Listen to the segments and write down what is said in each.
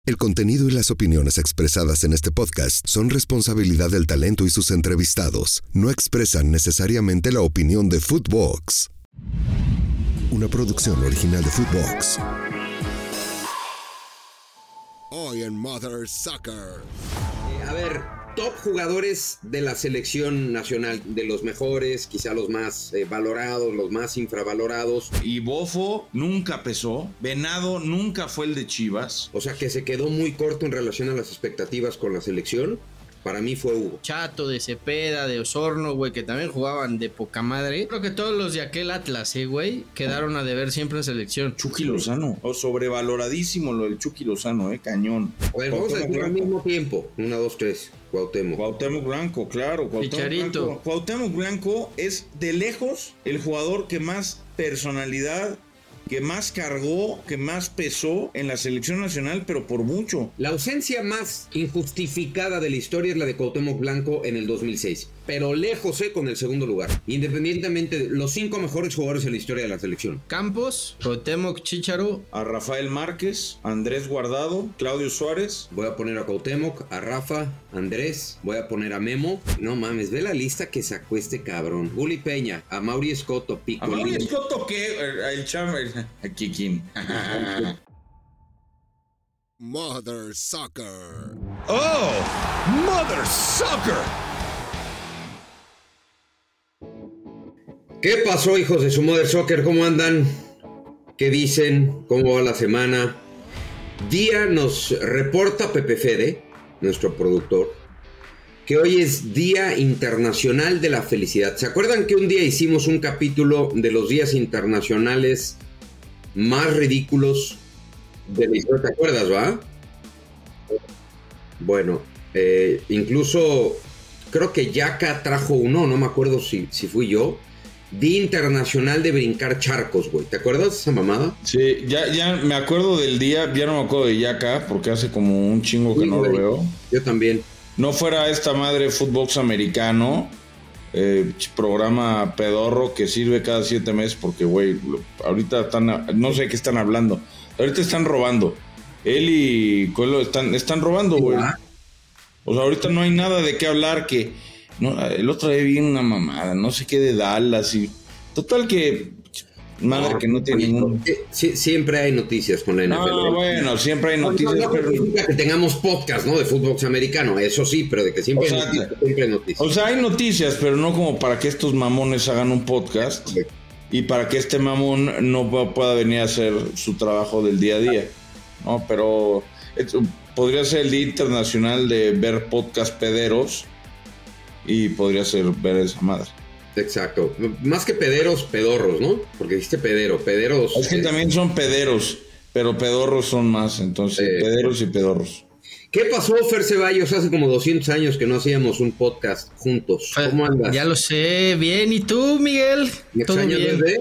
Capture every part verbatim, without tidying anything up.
El contenido y las opiniones expresadas en este podcast son responsabilidad del talento y sus entrevistados. No expresan necesariamente la opinión de Footbox. Una producción original de Footbox. Hoy en Mother Soccer. Eh, a ver, top jugadores de la selección nacional, de los mejores, quizá los más eh, valorados, los más infravalorados. Y Bofo nunca pesó, Venado nunca fue el de Chivas. O sea que se quedó muy corto en relación a las expectativas con la selección. Para mí fue Hugo. Chato, de Cepeda, de Osorno, güey, que también jugaban de poca madre. Creo que todos los de aquel Atlas, eh, güey, quedaron a deber siempre en selección. Chucky Lozano, o sobrevaloradísimo lo del Chucky Lozano, eh, cañón. A ver, vamos a decir al mismo tiempo. Una, dos, tres. Cuauhtémoc. Cuauhtémoc Blanco, claro. Cuauhtémoc Chicharito. Blanco. Cuauhtémoc Blanco es de lejos el jugador que más personalidad, que más cargó, que más pesó en la selección nacional, pero por mucho. La ausencia más injustificada de la historia es la de Cuauhtémoc Blanco en el dos mil seis, pero lejos eh, con el segundo lugar, independientemente de los cinco mejores jugadores en la historia de la selección. Campos, Cuauhtémoc, Chícharo. A Rafael Márquez, Andrés Guardado, Claudio Suárez. Voy a poner a Cuauhtémoc, a Rafa, a Andrés, voy a poner a Memo. No mames, ve la lista que sacó este cabrón. Gulli Peña, a Mauri Escoto, Pico. ¿A Mauri Escoto qué? El chamo, aquí quién. Mother Soccer. Oh, Mother Soccer. ¿Qué pasó, hijos de su Mother Soccer? ¿Cómo andan? ¿Qué dicen? ¿Cómo va la semana? Día nos reporta Pepe Fede, nuestro productor, que hoy es Día Internacional de la Felicidad. ¿Se acuerdan que un día hicimos un capítulo de los días internacionales más ridículos de la historia? ¿Te acuerdas, va? Bueno, eh, incluso creo que Yaka trajo uno, no me acuerdo si, si fui yo. Día Internacional de Brincar Charcos, güey. ¿Te acuerdas de esa mamada? Sí, ya, ya me acuerdo del día, ya no me acuerdo de Yaka, porque hace como un chingo que sí, no güey. Lo veo. Yo también. No fuera esta madre Footbox americano, eh, programa pedorro que sirve cada siete meses, porque, güey, ahorita están, no sé qué están hablando. Ahorita están robando. Él y Coelho están, están robando, güey. O sea, ahorita no hay nada de qué hablar que... No, el otro día vi una mamada, no sé qué de Dallas y... Total que... Madre no, que no tiene ningún... Sí, siempre hay noticias con la N F L. No, bueno, siempre hay noticias, no, no, no, pero... significa que tengamos podcast, ¿no? De fútbol americano, eso sí, pero de que siempre, o sea, hay, noticias, siempre hay noticias. O sea, hay noticias, pero no como para que estos mamones hagan un podcast. Sí. Y para que este mamón no pueda venir a hacer su trabajo del día a día. No, pero... Podría ser el Día Internacional de ver podcast pederos. Y podría ser ver esa madre. Exacto. Más que pederos, pedorros, ¿no? Porque dijiste pedero, pederos. Es que es... también son pederos, pero pedorros son más. Entonces, eh, pederos y pedorros. ¿Qué pasó, Fer Ceballos? Hace como doscientos años que no hacíamos un podcast juntos. ¿Cómo andas? Ya lo sé, bien. ¿Y tú, Miguel? ¿Me ¿Todo bien? Desde?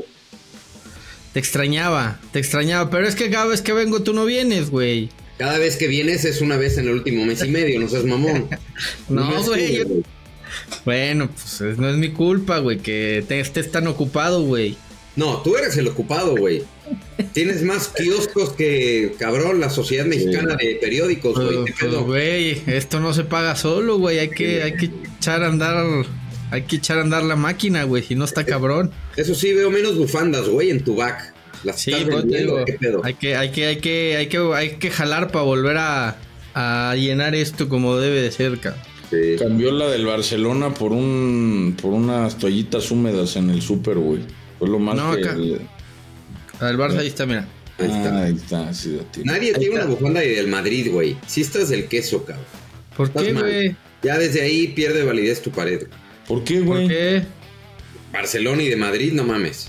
Te extrañaba, te extrañaba. Pero es que cada vez que vengo tú no vienes, güey. Cada vez que vienes es una vez en el último mes y medio, no seas mamón. No, güey. Yo... Bueno, pues no es mi culpa, güey, que te estés tan ocupado, güey. No, tú eres el ocupado, güey. Tienes más kioscos que, cabrón, la Sociedad Mexicana sí. de Periódicos, güey. Güey, pues, güey, esto no se paga solo, güey. Hay que, sí. hay que echar a andar, hay que echar a andar la máquina, güey, si no está cabrón. Eso sí, veo menos bufandas, güey, en tu back. Las sí, pues, digo, ¿qué pedo? Hay que, hay que, hay que, hay que, hay que jalar para volver a, a llenar esto como debe de ser, cabrón. Sí. Cambió la del Barcelona por un por unas toallitas húmedas en el súper, güey. Fue lo más no, que... Acá. El... El Barça ahí está, mira. Ahí está. Ah, ahí está, sí, nadie ahí tiene está. Una bufanda del Madrid, güey. Si estás del queso, cabrón. ¿Por qué, güey? Ya desde ahí pierde validez tu pared. ¿Por qué, güey? ¿Por qué? Barcelona y de Madrid, no mames.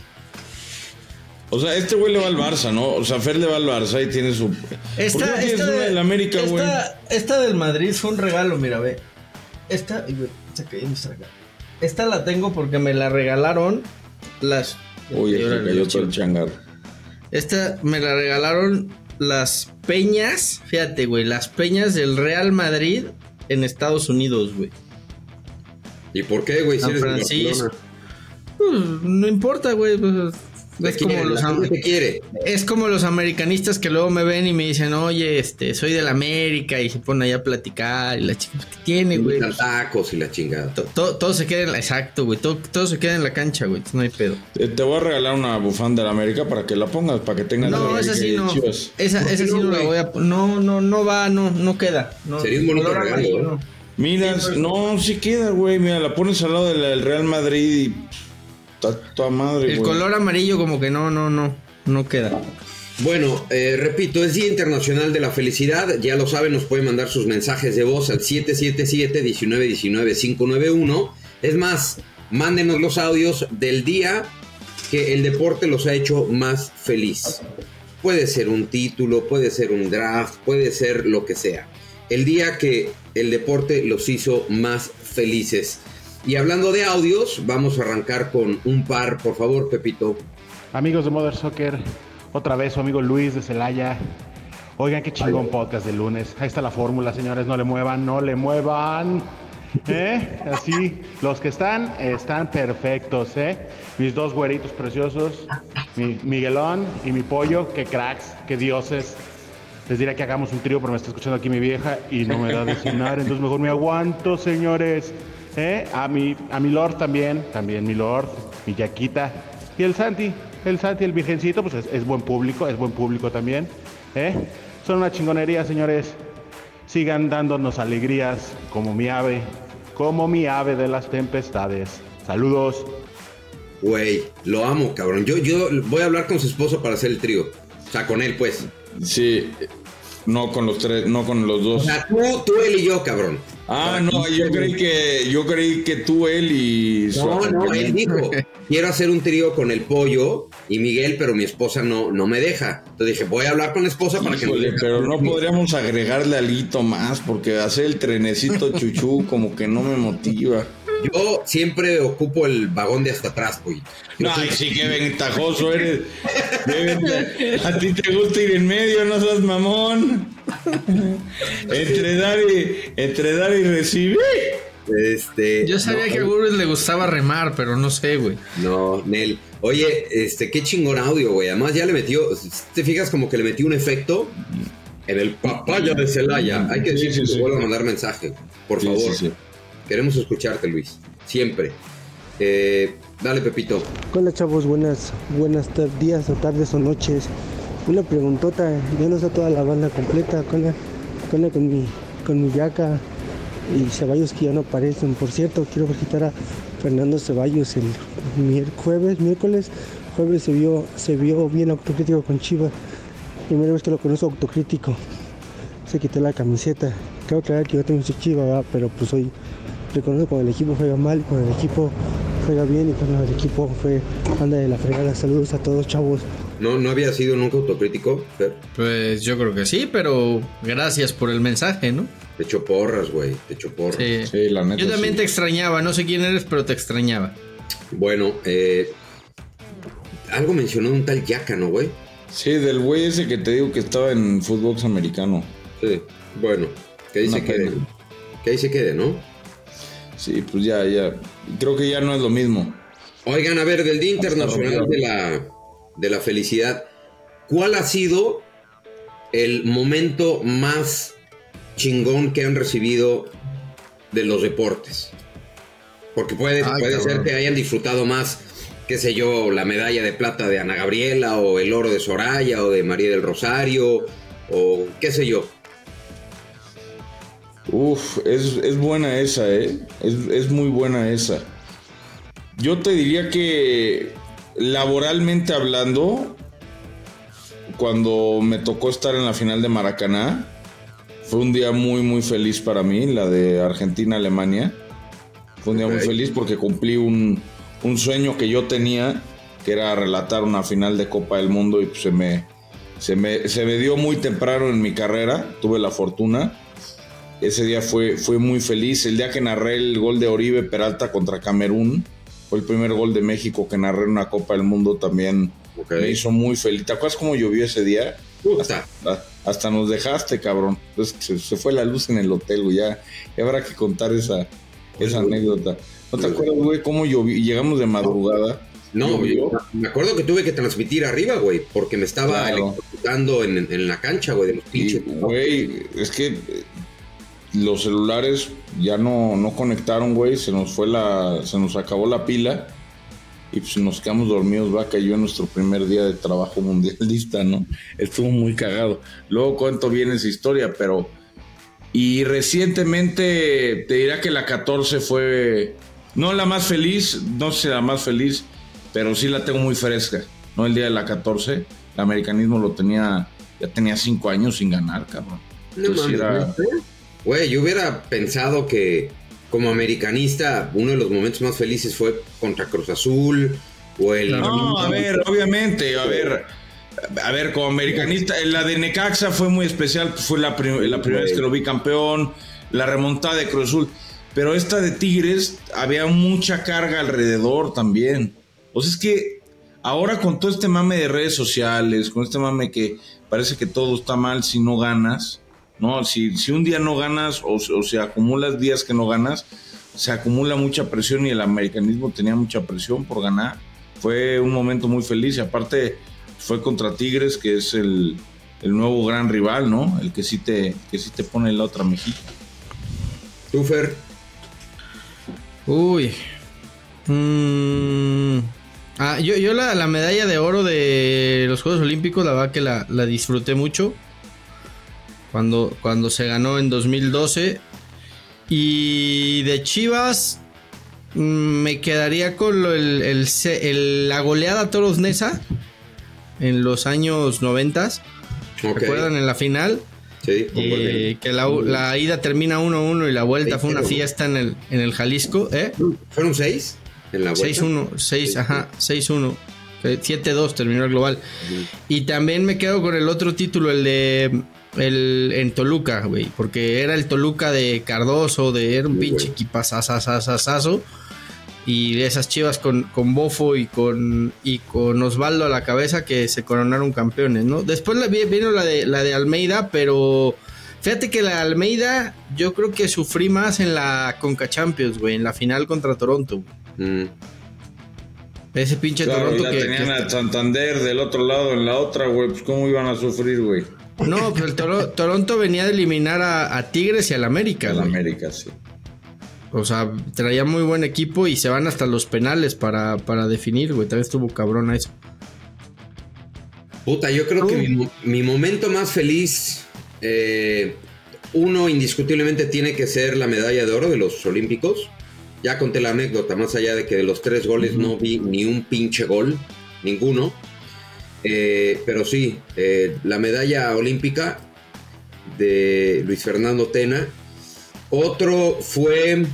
O sea, este güey le va al Barça, ¿no? O sea, Fer le va al Barça y tiene su... Esta, ¿Por qué esta, de, del América, güey? Esta, esta del Madrid fue un regalo, mira, ve. Esta, güey, se cayó mi saca. Esta la tengo porque me la regalaron las... Uy, ya se cayó todo el changar. Esta me la regalaron las peñas, fíjate, güey, las peñas del Real Madrid en Estados Unidos, güey. ¿Y por qué, güey? Si San eres Francisco. Pues, no importa, güey, pues... Es como, los, te quiere. es como los americanistas que luego me ven y me dicen, oye, este, soy del América, y se ponen ahí a platicar, y la chica, ¿qué tiene, güey? Los tacos y la chingada. Todo, todo, todo se queda en la, exacto, güey, todo, todo se queda en la cancha, güey, no hay pedo. Te, te voy a regalar una bufanda del América para que la pongas, para que tengas... No, esa sí no, Chivas. esa, esa sí no, no la voy a, no, no, no va, no, no queda. No, sería un bonito regalo, amarillo, ¿no? no. Mira, sí, no, sí queda, güey, mira, la pones al lado del Real Madrid y... toda madre, el güey. color amarillo como que no, no, no, no queda. Bueno, eh, repito, es Día Internacional de la Felicidad. Ya lo saben, nos pueden mandar sus mensajes de voz al siete siete siete, uno nueve uno nueve, cinco nueve uno. Es más, mándenos los audios del día que el deporte los ha hecho más feliz. Puede ser un título, puede ser un draft, puede ser lo que sea. El día que el deporte los hizo más felices. Y hablando de audios, vamos a arrancar con un par, por favor, Pepito. Amigos de Mother Soccer, otra vez su amigo Luis de Celaya. Oigan, qué chingón podcast de lunes. Ahí está la fórmula, señores, no le muevan, no le muevan. ¿Eh? Así, los que están, están perfectos, ¿eh? Mis dos güeritos preciosos, mi Miguelón y mi pollo, qué cracks, qué dioses. Les diría que hagamos un trío, pero me está escuchando aquí mi vieja y no me da de cenar, entonces mejor me aguanto, señores. ¿Eh? A mi, a mi Lord también, también mi Lord, mi Yaquita. Y el Santi, el Santi, el virgencito, pues es, es buen público, es buen público también. ¿Eh? Son una chingonería, señores. Sigan dándonos alegrías como mi ave, como mi ave de las tempestades. Saludos. Güey, lo amo, cabrón. Yo, yo voy a hablar con su esposo para hacer el trío. O sea, con él, pues. Sí, no con los tres, no con los dos. O sea, tú, tú, él y yo, cabrón. Ah, no, yo creí que yo creí que tú, él y... No, no, él dijo, quiero hacer un trío con el pollo y Miguel, pero mi esposa no, no me deja. Entonces dije, voy a hablar con la esposa para Híjole, que me deje. pero no podríamos agregarle algo más, porque hacer el trenecito chuchú como que no me motiva. Yo siempre ocupo el vagón de hasta atrás, güey. No, ay, sí, qué ventajoso eres. A ti te gusta ir en medio, no seas mamón. Entre dar y, entre dar y recibir. Este, Yo sabía no, que a Gurus le gustaba remar, pero no sé, güey. No, Nel. Oye, este, qué chingón audio, güey. Además ya le metió, te fijas como que le metió un efecto en el papaya de Celaya. Hay que decir sí, que sí, te sí. vuelva a mandar mensaje, por Sí, favor. sí, sí. Queremos escucharte, Luis. Siempre. Eh, dale, Pepito. Hola chavos, buenas, buenas tar- días o tardes o noches. Una preguntota, yo no sé toda la banda completa, con, la, con, la, con mi con mi Yaca y Ceballos que ya no aparecen. Por cierto, quiero felicitar a Fernando Ceballos el mier- jueves, miércoles, jueves se vio, se vio bien autocrítico con Chivas. Primera vez que lo conozco autocrítico. Se quitó la camiseta. Creo que que yo también soy Chiva, ¿verdad? Pero pues hoy reconozco cuando el equipo juega mal, cuando el equipo juega bien y cuando el equipo fue anda de la fregada. Saludos a todos, chavos. ¿No, no había sido nunca autocrítico, Fer? Pues yo creo que sí, pero gracias por el mensaje, ¿no? Te echo porras, güey. Te echo porras. Sí. Sí, la neta. Yo también sí. te extrañaba, no sé quién eres, pero te extrañaba. Bueno, eh, algo mencionó un tal Yaca, ¿no, güey? Sí, del güey ese que te digo que estaba en fútbol americano. Sí. Bueno, que ahí Una se quede. pena. Que ahí se quede, ¿no? Sí, pues ya, ya. Creo que ya no es lo mismo. Oigan, a ver, del Día Hasta Internacional rompió. de la, de la Felicidad, ¿cuál ha sido el momento más chingón que han recibido de los deportes? Porque puede, Ay, puede cabrón. ser que hayan disfrutado más, qué sé yo, la medalla de plata de Ana Gabriela, o el oro de Soraya, o de María del Rosario, o qué sé yo. Uf, es, es buena esa, ¿eh? Es, es muy buena esa. Yo te diría que laboralmente hablando, cuando me tocó estar en la final de Maracaná, fue un día muy, muy feliz para mí, la de Argentina-Alemania. Fue un día Ok. muy feliz porque cumplí un, un sueño que yo tenía, que era relatar una final de Copa del Mundo, y pues se me, se me, se me dio muy temprano en mi carrera, tuve la fortuna. Ese día fue, fue muy feliz. El día que narré el gol de Oribe Peralta contra Camerún, fue el primer gol de México que narré en una Copa del Mundo, también Ok. me hizo muy feliz. ¿Te acuerdas cómo llovió ese día? Uh, hasta. Hasta, hasta nos dejaste, cabrón. Entonces, se, se fue la luz en el hotel, güey. Ya, ya habrá que contar esa, esa anécdota. ¿No te acuerdas, güey, cómo llovió? Llegamos de madrugada No, yo, me acuerdo que tuve que transmitir arriba, güey, porque me estaba Claro. electrocutando en, en la cancha, güey, de los pinches. Y, güey, es que los celulares ya no, no conectaron, güey, se nos fue la, se nos acabó la pila y pues nos quedamos dormidos, va, cayó nuestro primer día de trabajo mundialista, ¿no? Estuvo muy cagado. Luego cuento bien esa historia, pero... Y recientemente te dirá que la catorce fue, no la más feliz, no sé la más feliz, pero sí la tengo muy fresca, ¿no? El día de la catorce, el americanismo lo tenía, ya tenía cinco años sin ganar, cabrón. No Entonces mames, era... güey, yo hubiera pensado que como americanista uno de los momentos más felices fue contra Cruz Azul o el... No, a ver, obviamente, a ver, a ver, como americanista, la de Necaxa fue muy especial, fue la, prim- la primera vez que lo vi campeón, la remontada de Cruz Azul, pero esta de Tigres había mucha carga alrededor también. O sea, es que ahora con todo este mame de redes sociales, con este mame que parece que todo está mal si no ganas, ¿no? Si, si un día no ganas o, o se acumulas días que no ganas, se acumula mucha presión y el americanismo tenía mucha presión por ganar. Fue un momento muy feliz y aparte fue contra Tigres, que es el, el nuevo gran rival, ¿no? El que sí te, que sí te pone la otra mejilla. ¿Tú, Fer? Uy. Mm. Ah, yo, yo la, la medalla de oro de los Juegos Olímpicos, la verdad que la, la disfruté mucho. Cuando, cuando se ganó en dos mil doce. Y de Chivas mm, me quedaría con lo, el, el, el, la goleada a Toros Neza en los años noventas. Okay. ¿Recuerdan en la final? Sí, eh, que la, la ida termina uno uno y la vuelta fue una fiesta en el, en el Jalisco. ¿eh? ¿Fueron seis en la vuelta? seis uno, seis, ajá, seis uno. siete dos terminó el global. Uh-huh. Y también me quedo con el otro título, el de el, en Toluca, güey, porque era el Toluca de Cardoso, de era un Muy pinche equipazazazazazo. Y de esas Chivas con, con Bofo y con y con Osvaldo a la cabeza que se coronaron campeones, ¿no? Después la, vino la de la de Almeida, pero fíjate que la de Almeida yo creo que sufrí más en la Conca Champions, güey, en la final contra Toronto. Mm. Ese pinche claro, Toronto la que tenían que a Santander del otro lado en la otra, güey, pues cómo iban a sufrir, güey. No, pues el Toro, Toronto venía de eliminar a, a Tigres y al América, al güey. América, sí. O sea, traía muy buen equipo y se van hasta los penales para, para definir, güey. También estuvo cabrón a eso. Puta, yo creo uh. que mi, mi momento más feliz, eh, uno indiscutiblemente tiene que ser la medalla de oro de los Olímpicos. Ya conté la anécdota, más allá de que de los tres goles uh-huh. no vi ni un pinche gol, ninguno. Eh, pero sí, eh, la medalla olímpica de Luis Fernando Tena. Otro fue,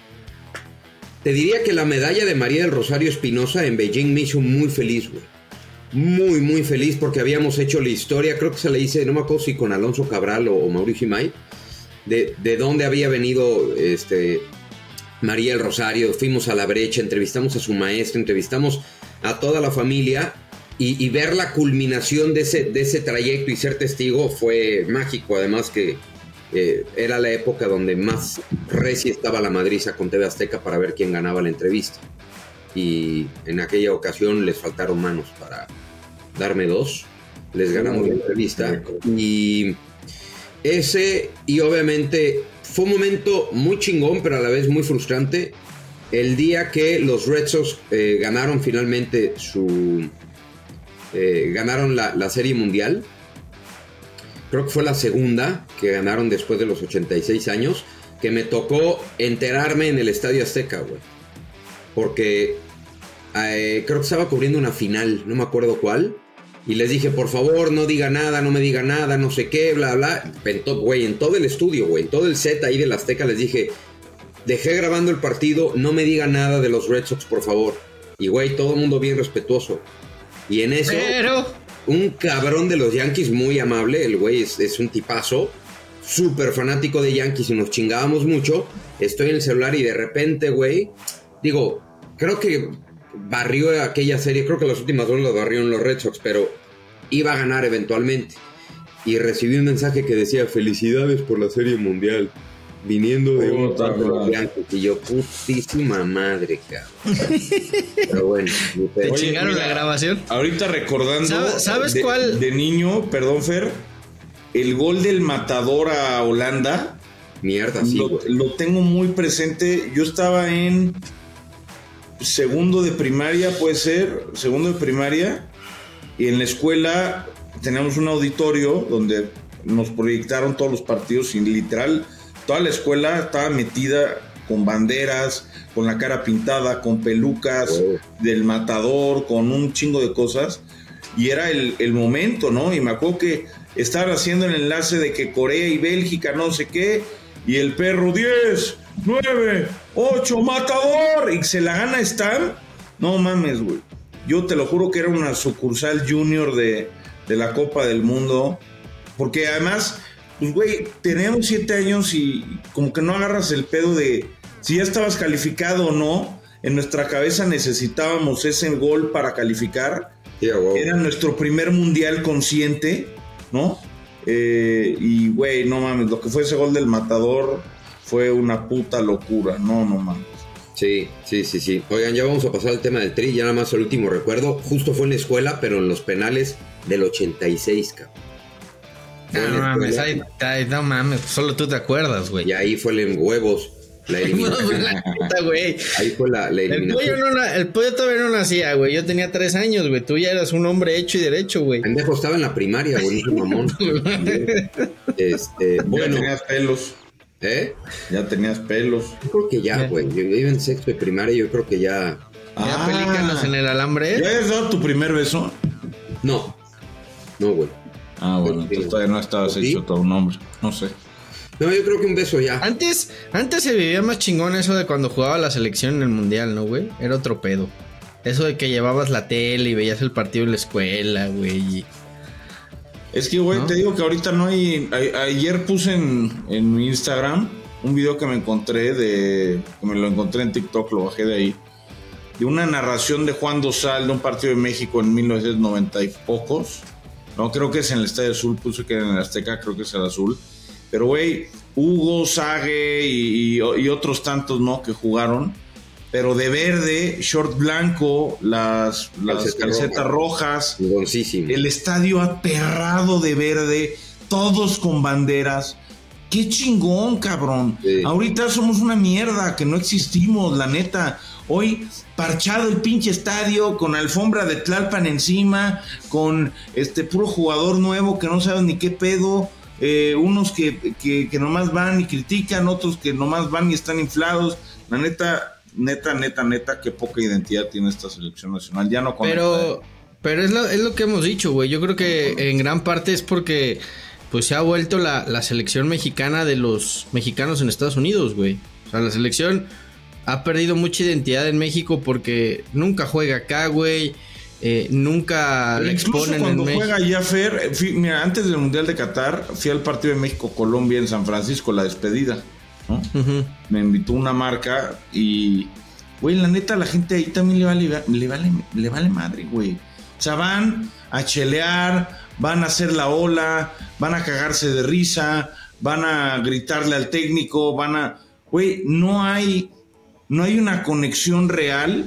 te diría que la medalla de María del Rosario Espinosa en Beijing me hizo muy feliz, güey. Muy, muy feliz porque habíamos hecho la historia, creo que se le hice, no me acuerdo si con Alonso Cabral o, o Mauricio Imay, de, de dónde había venido este, María del Rosario. Fuimos a la brecha, entrevistamos a su maestra, entrevistamos a toda la familia y, y ver la culminación de ese, de ese trayecto y ser testigo fue mágico, además que Eh, era la época donde más recia estaba la madriza con T V Azteca para ver quién ganaba la entrevista. Y en aquella ocasión les faltaron manos para darme dos. Les ganamos la entrevista. Y ese, y obviamente fue un momento muy chingón, pero a la vez muy frustrante. El día que los Red Sox eh, ganaron finalmente su... Eh, ganaron la, la Serie Mundial. Creo que fue la segunda que ganaron después de los ochenta y seis años, que me tocó enterarme en el Estadio Azteca, güey. Porque eh, creo que estaba cubriendo una final, no me acuerdo cuál. Y les dije, por favor, no diga nada, no me diga nada, no sé qué, bla, bla. En to- güey, en todo el estudio, güey, en todo el set ahí del Azteca les dije, dejé grabando el partido, no me diga nada de los Red Sox, por favor. Y, güey, todo el mundo bien respetuoso. Y en eso... Pero... un cabrón de los Yankees muy amable, el güey es, es un tipazo, súper fanático de Yankees y nos chingábamos mucho. Estoy en el celular y de repente, güey, digo, creo que barrió aquella serie, creo que las últimas dos las barrió en los Red Sox, pero iba a ganar eventualmente. Y recibí un mensaje que decía, felicidades por la Serie Mundial. viniendo de un Puta de los madre. Yankees. Y yo, putísima madre, cabrón. Pero bueno, ni ¿Te pedo. Oye, chingaron mira, la grabación? Ahorita recordando. ¿Sabe- sabes de, cuál? De niño, perdón, Fer, el gol del matador a Holanda. Mierda, sí, lo, güey. lo tengo muy presente. Yo estaba en segundo de primaria, puede ser, segundo de primaria, y en la escuela teníamos un auditorio donde nos proyectaron todos los partidos y literal toda la escuela estaba metida con banderas, con la cara pintada, con pelucas Wow. del matador, con un chingo de cosas, y era el, el momento, ¿no? Y me acuerdo que estaban haciendo el enlace de que Corea y Bélgica no sé qué, y el perro diez, nueve, ocho, matador, y se la gana Stan. No mames, güey. Yo te lo juro que era una sucursal junior de, de la Copa del Mundo. Porque además, pues güey, teníamos siete años y como que no agarras el pedo de si ya estabas calificado o no. En nuestra cabeza necesitábamos ese gol para calificar. Sí, a huevo. Era nuestro primer mundial consciente, ¿no? Eh, y, güey, no mames, lo que fue ese gol del matador fue una puta locura. No, no mames. Sí, sí, sí, sí. Oigan, ya vamos a pasar al tema del Tri. Ya nada más el último recuerdo. Justo fue en la escuela, pero en los penales del ochenta y seis, cabrón. Fue en No la mames, escuela, ay, ay, no mames, solo tú te acuerdas, güey. Y ahí fue el en huevos. La No, eliminación. la neta, güey. Ahí fue la, la El pollo, eliminación. no, na- el pollo todavía no nacía, güey. Yo tenía tres años, güey. Tú ya eras un hombre hecho y derecho, güey. Pendejo, estaba en la primaria, güey, no mamón. Este, Ya bueno, tenías pelos. ¿eh? Ya tenías pelos. Yo creo que ya, güey. Yo iba en sexto de primaria, yo creo que ya. Ya pelícanos en el alambre. ¿Ya habías dado tu primer beso? No. No, güey. Ah, bueno, entonces todavía no estabas ¿Sí? hecho todo un hombre. No sé. No, yo creo que un beso ya. Antes, antes se vivía más chingón eso de cuando jugaba la selección en el mundial, ¿no, güey? Era otro pedo. Eso de que llevabas la tele y veías el partido en la escuela, güey. y- Es que, güey, ¿No? te digo que ahorita no hay... a- ayer puse en, en mi Instagram un video que me encontré de... que me lo encontré en TikTok, lo bajé de ahí. De una narración de Juan Dosal de un partido de México en mil novecientos noventa y pocos. No, creo que es en el Estadio Azul, puse que era en el Azteca, creo que es el Azul. Pero, güey, Hugo, Sague y, y, y otros tantos, ¿no? Que jugaron. Pero de verde, short blanco, las, las Calceta calcetas roja. rojas. Chingoncísimo. El estadio aperrado de verde, todos con banderas. ¡Qué chingón, cabrón! Sí. Ahorita somos una mierda, que no existimos, la neta. Hoy, parchado el pinche estadio, con alfombra de Tlalpan encima, con este puro jugador nuevo que no saben ni qué pedo. Eh, unos que, que, que nomás van y critican, otros que nomás van y están inflados. La neta, neta, neta, neta, qué poca identidad tiene esta selección nacional. Ya no conecta. Pero, pero es lo, es lo que hemos dicho, güey. Yo creo que en gran parte es porque pues se ha vuelto la, la selección mexicana de los mexicanos en Estados Unidos, güey. O sea, la selección ha perdido mucha identidad en México porque nunca juega acá, güey. Eh, nunca Pero la incluso exponen cuando en México. juega ya Fer, fui- mira, antes del Mundial de Qatar, fui al partido de México-Colombia en San Francisco, la despedida, ¿no? Ujú. Me invitó una marca y, güey, la neta, la gente ahí también le vale, le vale, le vale madre, güey. O sea, van a chelear, van a hacer la ola, van a cagarse de risa, van a gritarle al técnico, van a... Güey, no hay, no hay una conexión real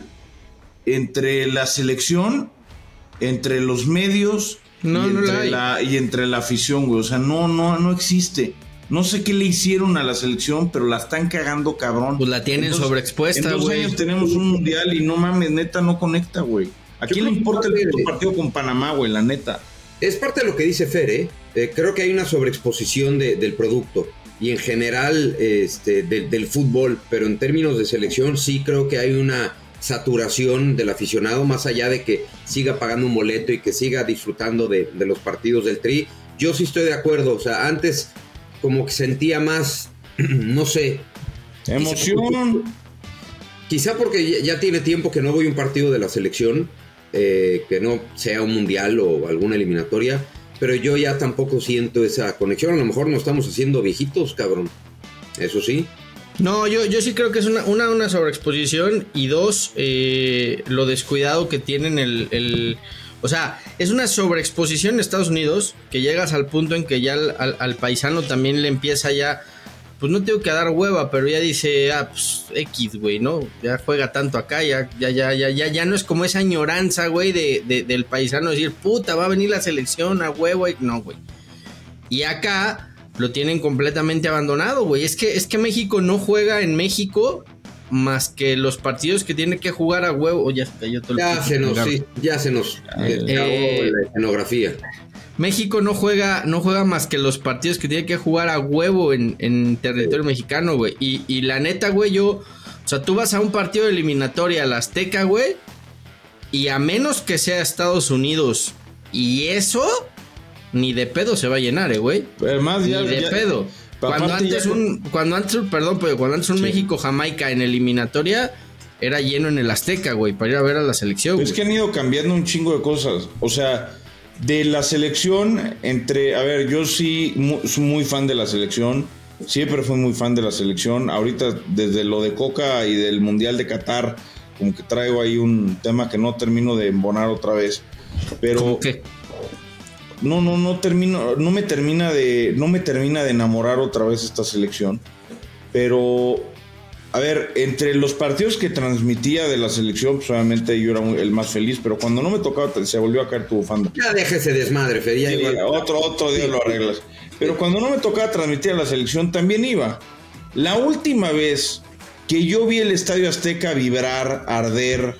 entre la selección, entre los medios No, y, no la entre hay. la, y entre la afición, güey. O sea, no, no, no existe. No sé qué le hicieron a la selección, pero la están cagando, cabrón. Pues la tienen Entonces, sobreexpuesta, En dos güey. años tenemos un mundial y no mames, neta, no conecta, güey. ¿A Yo quién le creo que importa el parte puto de- partido con Panamá, güey? La neta. Es parte de lo que dice Fer, ¿eh? Eh, creo que hay una sobreexposición de- del producto y en general este, de- del fútbol, pero en términos de selección sí creo que hay una saturación del aficionado, más allá de que siga pagando un boleto y que siga disfrutando de, de los partidos del Tri. Yo sí estoy de acuerdo, o sea, antes como que sentía más, no sé, Emoción. quizá porque ya, ya tiene tiempo que no voy a un partido de la selección, eh, que no sea un mundial o alguna eliminatoria, pero yo ya tampoco siento esa conexión. A lo mejor nos estamos haciendo viejitos, cabrón. Eso sí. No, yo, yo sí creo que es una, una, una sobreexposición y dos, eh, lo descuidado que tienen el, el... O sea, es una sobreexposición en Estados Unidos que llegas al punto en que ya al, al, al paisano también le empieza ya pues no tengo que dar hueva, pero ya dice, ah, pues X, güey, ¿no? Ya juega tanto acá, ya, ya, ya, ya, ya, ya no es como esa añoranza, güey, de, de, del paisano decir, puta, va a venir la selección a huevo, no, güey. Y acá lo tienen completamente abandonado, güey. Es que, es que México no juega en México más que los partidos que tiene que jugar a huevo. Ya se cayó todo el Ya se nos, sí, ya se nos eh, eh, la escenografía. México no juega, no juega más que los partidos que tiene que jugar a huevo en, en territorio sí. mexicano, güey. Y, y la neta, güey, yo... O sea, tú vas a un partido de eliminatoria a la Azteca, güey, y a menos que sea Estados Unidos, y eso, ni de pedo se va a llenar, eh, güey. Además, ya... Ni de ya, pedo. Cuando antes, ya... un, cuando antes, perdón, pero cuando antes un sí. México-Jamaica en eliminatoria, era lleno en el Azteca, güey, para ir a ver a la selección, Es güey. que han ido cambiando un chingo de cosas. O sea... De la selección, entre... A ver, yo sí muy, soy muy fan de la selección. Siempre fui muy fan de la selección. Ahorita, desde lo de Coca y del Mundial de Qatar, como que traigo ahí un tema que no termino de embonar otra vez. Pero... ¿Cómo qué? No, no, no termino... No me termina de... No me termina de enamorar otra vez esta selección. Pero... A ver, entre los partidos que transmitía de la selección, pues obviamente yo era muy, el más feliz, pero cuando no me tocaba se volvió a caer tu bufanda. Ya déjese desmadre, Fer, ya sí, igual. Otro, otro día sí. lo arreglas. Pero sí. cuando no me tocaba transmitir a la selección, también iba. La última vez que yo vi el Estadio Azteca vibrar, arder,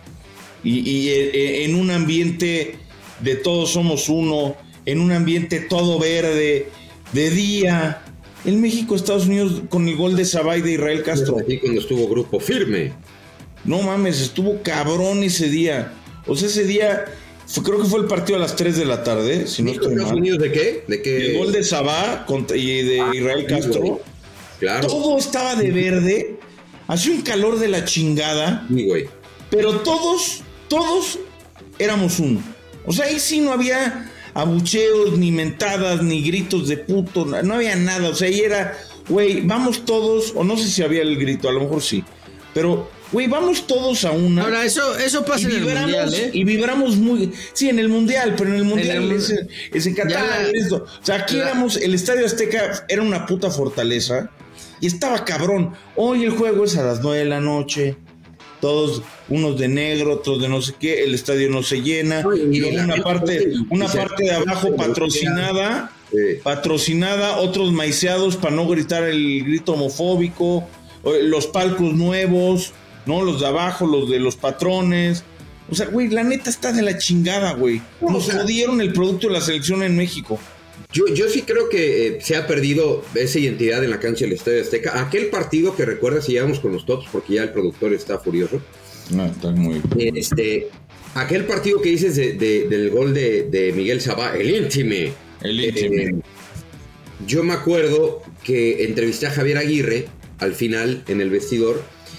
y, y eh, en un ambiente de todos somos uno, en un ambiente todo verde, de día... El México-Estados Unidos con el gol de Sabay de Israel Castro. Aquí cuando estuvo grupo firme. No mames, estuvo cabrón ese día. O sea, ese día fue, creo que fue el partido a las tres de la tarde, si no estoy ¿Estados mal. Unidos de qué? ¿De qué? El gol de Sabá y de ah, Israel Castro. Güey. Claro. Todo estaba de verde. Hacía un calor de la chingada. Sí, güey. Pero todos, todos éramos uno. O sea, ahí sí no había... abucheos, ni mentadas, ni gritos de puto, no había nada, o sea, ahí era, güey, vamos todos, o no sé si había el grito, a lo mejor sí, pero, güey, vamos todos a una. Ahora, eso, eso pasa en el Mundial, ¿eh? Y vibramos muy, sí, en el Mundial, pero en el Mundial en el, es, es en Qatar, esto. O sea, aquí la, éramos, el Estadio Azteca era una puta fortaleza, y estaba cabrón, hoy el juego es a las nueve de la noche, todos unos de negro, otros de no sé qué, el estadio no se llena, y una parte, una parte de abajo patrocinada, patrocinada, otros maiceados para no gritar el grito homofóbico, los palcos nuevos, ¿no? Los de abajo, los de los patrones. O sea, güey, la neta está de la chingada, güey. Nos jodieron el producto de la selección en México. Yo, yo sí creo que eh, se ha perdido esa identidad en la cancha del Estadio Azteca. Aquel partido que recuerdas, si llegamos con los tops, porque ya el productor está furioso. No, está muy... Este, aquel partido que dices de, de, del gol de, de Miguel Sabá, el íntime. El íntime. Eh, yo me acuerdo que entrevisté a Javier Aguirre al final en el vestidor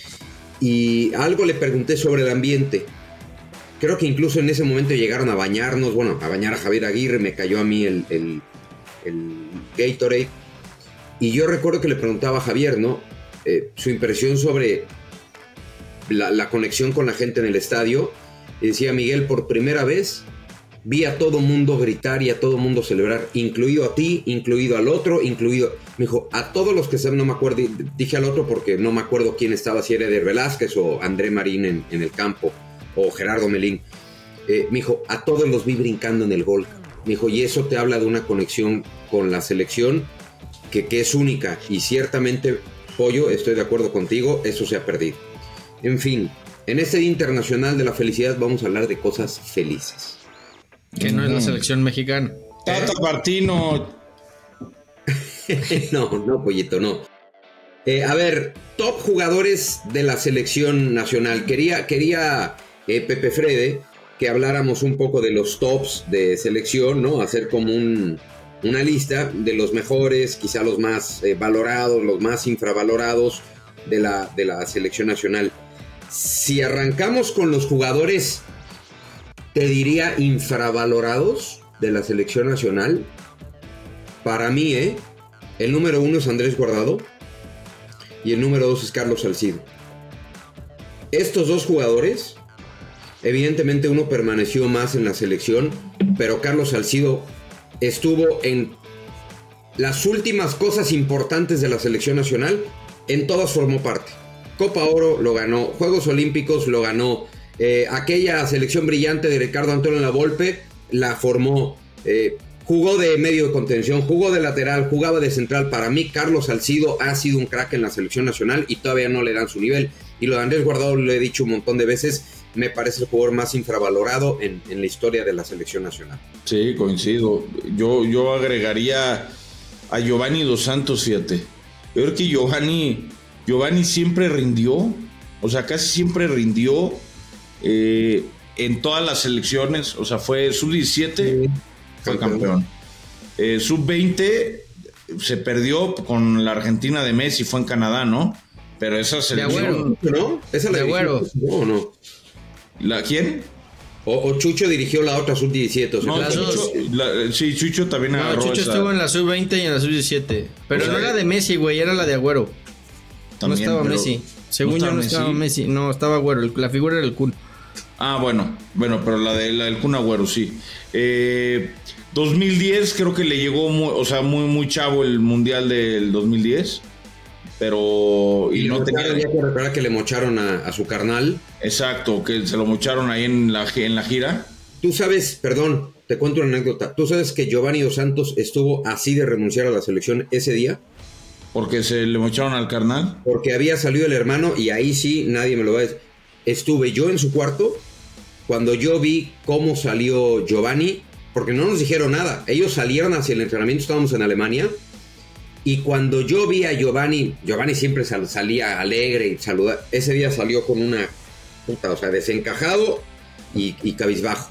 y algo le pregunté sobre el ambiente. Creo que incluso en ese momento llegaron a bañarnos, bueno, a bañar a Javier Aguirre, me cayó a mí el, el, el Gatorade. Y yo recuerdo que le preguntaba a Javier, ¿no? Eh, su impresión sobre la, la conexión con la gente en el estadio. Y decía, Miguel, por primera vez vi a todo mundo gritar y a todo mundo celebrar, incluido a ti, incluido al otro, incluido... Me dijo, a todos los que saben, no me acuerdo, dije al otro porque no me acuerdo quién estaba, si era Eder Velázquez o André Marín en, en el campo, o Gerardo Melín. Eh, me dijo, a todos los vi brincando en el gol. Me dijo, y eso te habla de una conexión con la selección que, que es única. Y ciertamente, Pollo, estoy de acuerdo contigo, eso se ha perdido. En fin, en este Día Internacional de la Felicidad vamos a hablar de cosas felices. Que no es la selección mexicana. Tata Martino. no, no, Pollito, no. Eh, a ver, top jugadores de la selección nacional. Quería, quería eh, Pepe Frede, que habláramos un poco de los tops de selección, ¿no? Hacer como un, una lista de los mejores, quizá los más eh, valorados, los más infravalorados de la, de la selección nacional. Si arrancamos con los jugadores, te diría infravalorados de la selección nacional. Para mí, ¿eh? El número uno es Andrés Guardado y el número dos es Carlos Salcido. Estos dos jugadores, evidentemente uno permaneció más en la selección, pero Carlos Salcido estuvo en las últimas cosas importantes de la selección nacional, en todas formó parte. Copa Oro lo ganó, Juegos Olímpicos lo ganó, eh, aquella selección brillante de Ricardo Antonio Lavolpe la formó, eh, jugó de medio de contención, jugó de lateral, jugaba de central. Para mí Carlos Salcido ha sido un crack en la selección nacional y todavía no le dan su nivel. Y lo de Andrés Guardado lo he dicho un montón de veces, me parece el jugador más infravalorado en, en la historia de la selección nacional. Sí, coincido. Yo, yo agregaría a Giovanni Dos Santos, fíjate. Yo creo que Giovanni, Giovanni siempre rindió, o sea, casi siempre rindió eh, en todas las selecciones. O sea, fue sub diecisiete, sí, fue campeón. campeón. Eh, sub veinte se perdió con la Argentina de Messi, fue en Canadá, ¿no? Pero esa selección... De Agüero, ¿no? Esa la de Agüero. ¿No o no? ¿La quién? O, o Chucho dirigió la otra sub diecisiete. O sea, no, Chucho, la, sí, Chucho también no, agarró Chucho esa. estuvo en la sub veinte y en la sub diecisiete. Pero o sea, no era de Messi, güey, era la de Agüero. También, no estaba Messi. Según no yo no Messi. estaba Messi. No, estaba Agüero. La figura era el Kun. Ah, bueno. Bueno, pero la, de, la del Kun Agüero, sí. Eh, dos mil diez creo que le llegó, muy, o sea, muy, muy chavo el Mundial del dos mil diez. Pero y, y no tenía que recordar que le mocharon a, a su carnal. Exacto, que se lo mocharon ahí en la, en la gira. Tú sabes, perdón, te cuento una anécdota. ¿Tú sabes que Giovanni Dos Santos estuvo así de renunciar a la selección ese día? ¿Porque se le mocharon al carnal? Porque había salido el hermano y ahí sí nadie me lo va a decir. Estuve yo en su cuarto cuando yo vi cómo salió Giovanni, porque no nos dijeron nada. Ellos salieron hacia el entrenamiento, estábamos en Alemania. Y cuando yo vi a Giovanni, Giovanni siempre sal, salía alegre y saludaba. Ese día salió con una puta, o sea, desencajado y, y cabizbajo.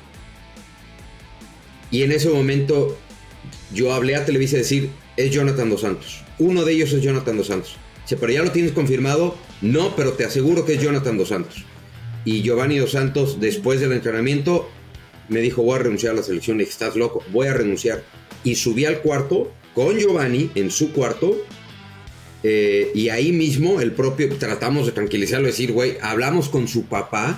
Y en ese momento yo hablé a Televisa y decir, es Jonathan Dos Santos. Uno de ellos es Jonathan Dos Santos. Dice, pero ya lo tienes confirmado. No, pero te aseguro que es Jonathan Dos Santos. Y Giovanni Dos Santos, después del entrenamiento, me dijo, voy a renunciar a la selección. Le dije, estás loco, voy a renunciar. Y subí al cuarto con Giovanni en su cuarto, eh, y ahí mismo el propio, tratamos de tranquilizarlo, decir, güey, hablamos con su papá,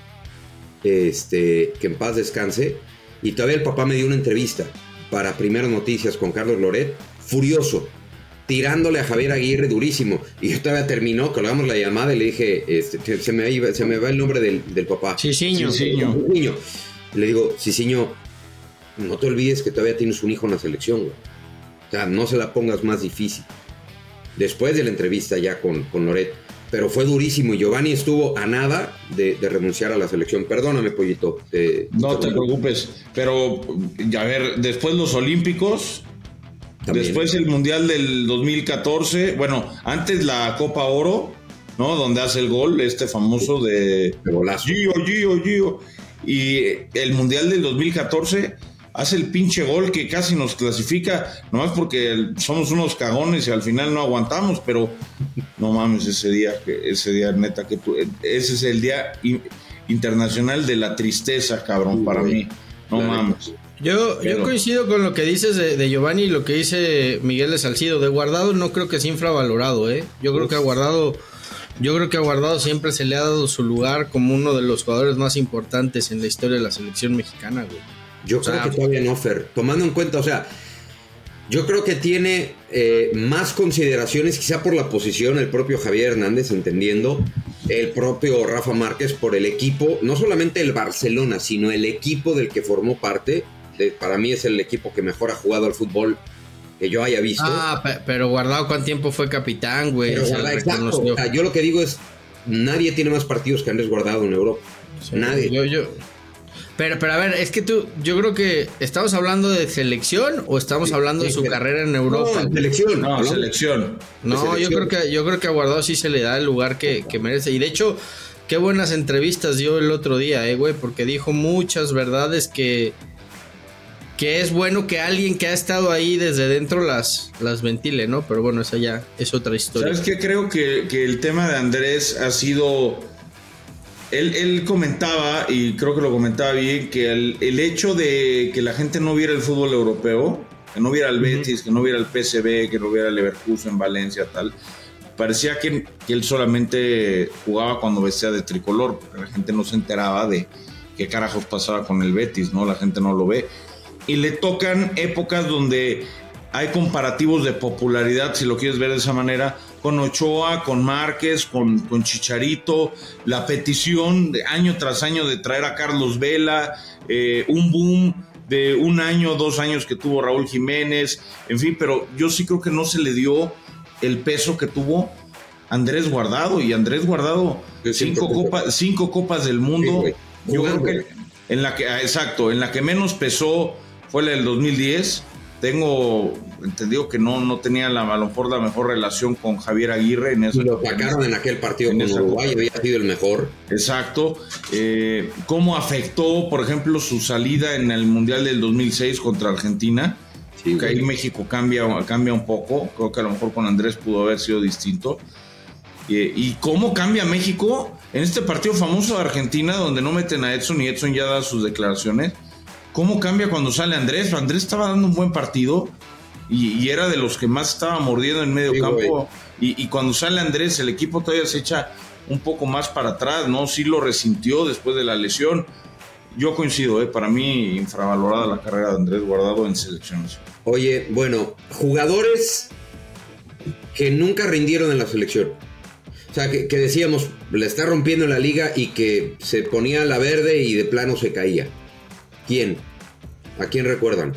este, que en paz descanse, y todavía el papá me dio una entrevista para Primeras Noticias con Carlos Loret, furioso, tirándole a Javier Aguirre durísimo, y yo todavía terminó, colgamos la llamada y le dije, este, se, me iba, se me va el nombre del, del papá. Cicinho. Cicinho. Le digo, Cicinho, no te olvides que todavía tienes un hijo en la selección, güey. O sea, no se la pongas más difícil. Después de la entrevista ya con, con Loret. Pero fue durísimo y Giovanni estuvo a nada de, de renunciar a la selección. Perdóname, Pollito. Te, no te, te preocupes. Pero, a ver, después los Olímpicos. También. Después el Mundial del dos mil catorce. Bueno, antes la Copa Oro, ¿no? Donde hace el gol, este famoso de... de golazo. Gio, Gio, Gio. Y el Mundial del dos mil catorce... hace el pinche gol que casi nos clasifica, nomás porque somos unos cagones y al final no aguantamos, pero no mames, ese día, ese día neta que tú, ese es el día internacional de la tristeza, cabrón, para mí, no mames. Yo, pero... yo coincido con lo que dices de, de Giovanni y lo que dice Miguel de Salcido. De Guardado no creo que sea infravalorado, ¿eh? Yo creo que a Guardado, yo creo que a Guardado siempre se le ha dado su lugar como uno de los jugadores más importantes en la historia de la selección mexicana, güey. Yo creo ah, que todavía no, Fer. Tomando en cuenta, o sea, yo creo que tiene eh, más consideraciones, quizá por la posición, el propio Javier Hernández, entendiendo, el propio Rafa Márquez por el equipo, no solamente el Barcelona, sino el equipo del que formó parte. De, para mí es el equipo que mejor ha jugado al fútbol que yo haya visto. Ah, pe- pero Guardado, ¿cuánto tiempo fue capitán, güey? Pero Guardado, exacto. O sea, yo lo que digo es, nadie tiene más partidos que Andrés Guardado en Europa. Sí, nadie. Yo, yo... Pero, pero a ver, es que tú, yo creo que ¿estamos hablando de selección o estamos sí, hablando sí, de su sí. carrera en Europa? No, selección. No, no, selección. No, selección. yo creo que yo creo que a Guardado sí se le da el lugar que, que merece. Y de hecho, qué buenas entrevistas dio el otro día, eh, güey, porque dijo muchas verdades que que es bueno que alguien que ha estado ahí desde dentro las, las ventile, ¿no? Pero bueno, esa ya es otra historia. ¿Sabes qué? Creo que, que el tema de Andrés ha sido... Él, él comentaba, y creo que lo comentaba bien, que el, el hecho de que la gente no viera el fútbol europeo, que no viera el Betis, uh-huh. que no viera el P S V, que no viera el Leverkusen, Valencia, tal, parecía que, que él solamente jugaba cuando vestía de tricolor, porque la gente no se enteraba de qué carajos pasaba con el Betis, ¿no? La gente no lo ve. Y le tocan épocas donde hay comparativos de popularidad, si lo quieres ver de esa manera, con Ochoa, con Márquez, con, con Chicharito, la petición de año tras año de traer a Carlos Vela, eh, un boom de un año, dos años que tuvo Raúl Jiménez, en fin, pero yo sí creo que no se le dio el peso que tuvo Andrés Guardado, y Andrés Guardado, cinco, copa, cinco copas del mundo, sí, yo creo que en la que, exacto, en la que menos pesó fue la del dos mil diez. Tengo entendido que no, no tenía la, a lo mejor la mejor relación con Javier Aguirre en eso. Lo sacaron en aquel partido con Uruguay, había sido el mejor. Exacto. Eh, ¿Cómo afectó, por ejemplo, su salida en el Mundial del dos mil seis contra Argentina? Sí, que ahí México cambia, cambia un poco. Creo que a lo mejor con Andrés pudo haber sido distinto. Eh, ¿Y cómo cambia México en este partido famoso de Argentina, donde no meten a Edson y Edson ya da sus declaraciones? ¿Cómo cambia cuando sale Andrés? Andrés estaba dando un buen partido y, y era de los que más estaba mordiendo en medio sí, campo. Y, y cuando sale Andrés, el equipo todavía se echa un poco más para atrás, ¿no? Sí lo resintió después de la lesión. Yo coincido, ¿eh? Para mí, infravalorada la carrera de Andrés Guardado en selecciones. Oye, bueno, jugadores que nunca rindieron en la selección. O sea, que, que decíamos, le está rompiendo en la liga y que se ponía la verde y de plano se caía. ¿Quién? ¿A quién recuerdan?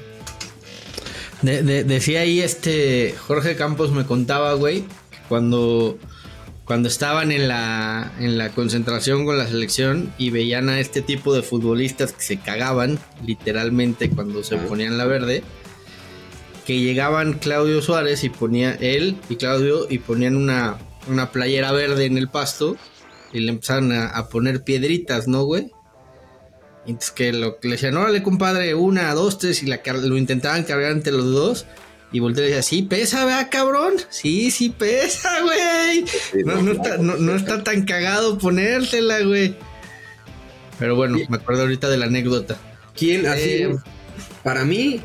De, de, decía ahí este Jorge Campos, me contaba, güey, cuando, cuando estaban en la, en la concentración con la selección y veían a este tipo de futbolistas que se cagaban, literalmente, cuando se ah. ponían la verde, que llegaban Claudio Suárez y ponía él y Claudio y ponían una, una playera verde en el pasto y le empezaban a, a poner piedritas, ¿no, güey? Entonces que lo que le decían, órale compadre, una, dos, tres, y la, lo intentaban cargar entre los dos, y volteó y decía, sí pesa, ¿verdad, cabrón? Sí, sí pesa, güey. No, no, está, no, no está tan cagado ponértela, güey. Pero bueno, me acuerdo ahorita de la anécdota. ¿Quién así? Eh, para mí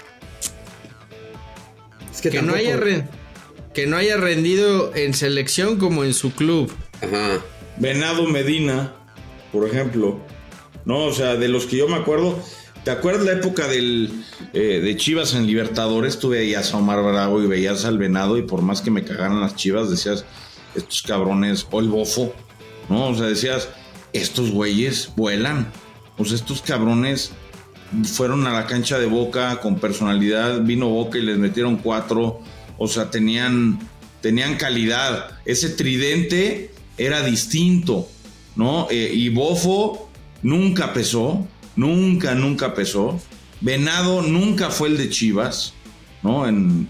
es que, que tampoco... no haya re, que no haya rendido en selección como en su club. Ajá. Venado Medina, por ejemplo. No, o sea, de los que yo me acuerdo, ¿te acuerdas la época del eh, de Chivas en Libertadores? Tú veías a Omar Bravo y veías al Venado, y por más que me cagaran las Chivas, decías, estos cabrones, o el Bofo, ¿no? O sea, decías, estos güeyes vuelan. O sea, estos cabrones fueron a la cancha de Boca con personalidad, vino Boca y les metieron cuatro. O sea, tenían, tenían calidad. Ese tridente era distinto, ¿no? Eh, y Bofo nunca pesó, nunca, nunca pesó. Venado nunca fue el de Chivas, ¿no? En,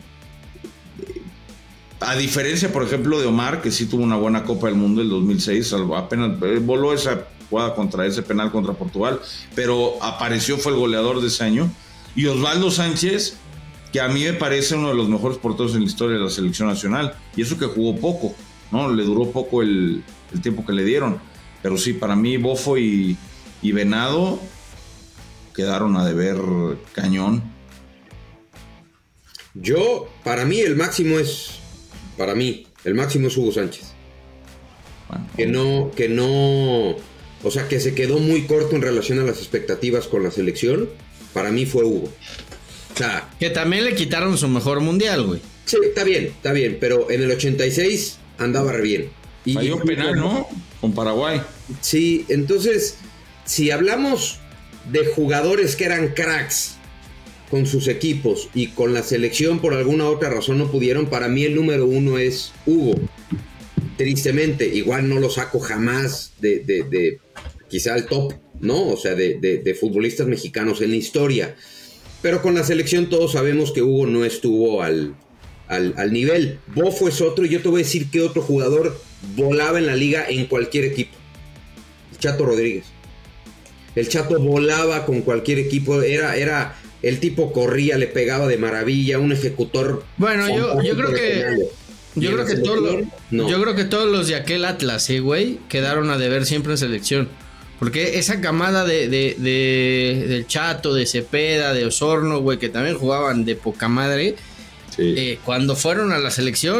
a diferencia, por ejemplo, de Omar, que sí tuvo una buena Copa del Mundo el dos mil seis, apenas voló esa jugada contra ese penal contra Portugal, pero apareció, fue el goleador de ese año. Y Osvaldo Sánchez, que a mí me parece uno de los mejores porteros en la historia de la selección nacional, y eso que jugó poco, ¿no? Le duró poco el, el tiempo que le dieron. Pero sí, para mí, Bofo y Y Venado quedaron a deber cañón. Yo, para mí, el máximo es. Para mí, el máximo es Hugo Sánchez. Bueno, que no, que no. O sea, que se quedó muy corto en relación a las expectativas con la selección. Para mí fue Hugo. O sea, que también le quitaron su mejor mundial, güey. Sí, está bien, está bien. Pero en el ochenta y seis andaba re bien. Y falló penal, ¿no? Con Paraguay. Sí, entonces. Si hablamos de jugadores que eran cracks con sus equipos y con la selección por alguna otra razón no pudieron, para mí el número uno es Hugo. Tristemente, igual no lo saco jamás de, de, de quizá el top, ¿no? O sea, de, de, de futbolistas mexicanos en la historia. Pero con la selección todos sabemos que Hugo no estuvo al, al, al nivel. Bofo es otro, y yo te voy a decir que otro jugador volaba en la liga en cualquier equipo. El Chato Rodríguez. El Chato volaba con cualquier equipo, era, era el tipo corría, le pegaba de maravilla, un ejecutor. Bueno, yo, yo creo que yo creo que todos los, no. yo creo que todos los de aquel Atlas, ¿eh, güey? Quedaron a deber siempre en selección. Porque esa camada de, de, de del Chato, de Cepeda, de Osorno, güey, que también jugaban de poca madre, sí. eh, cuando fueron a la selección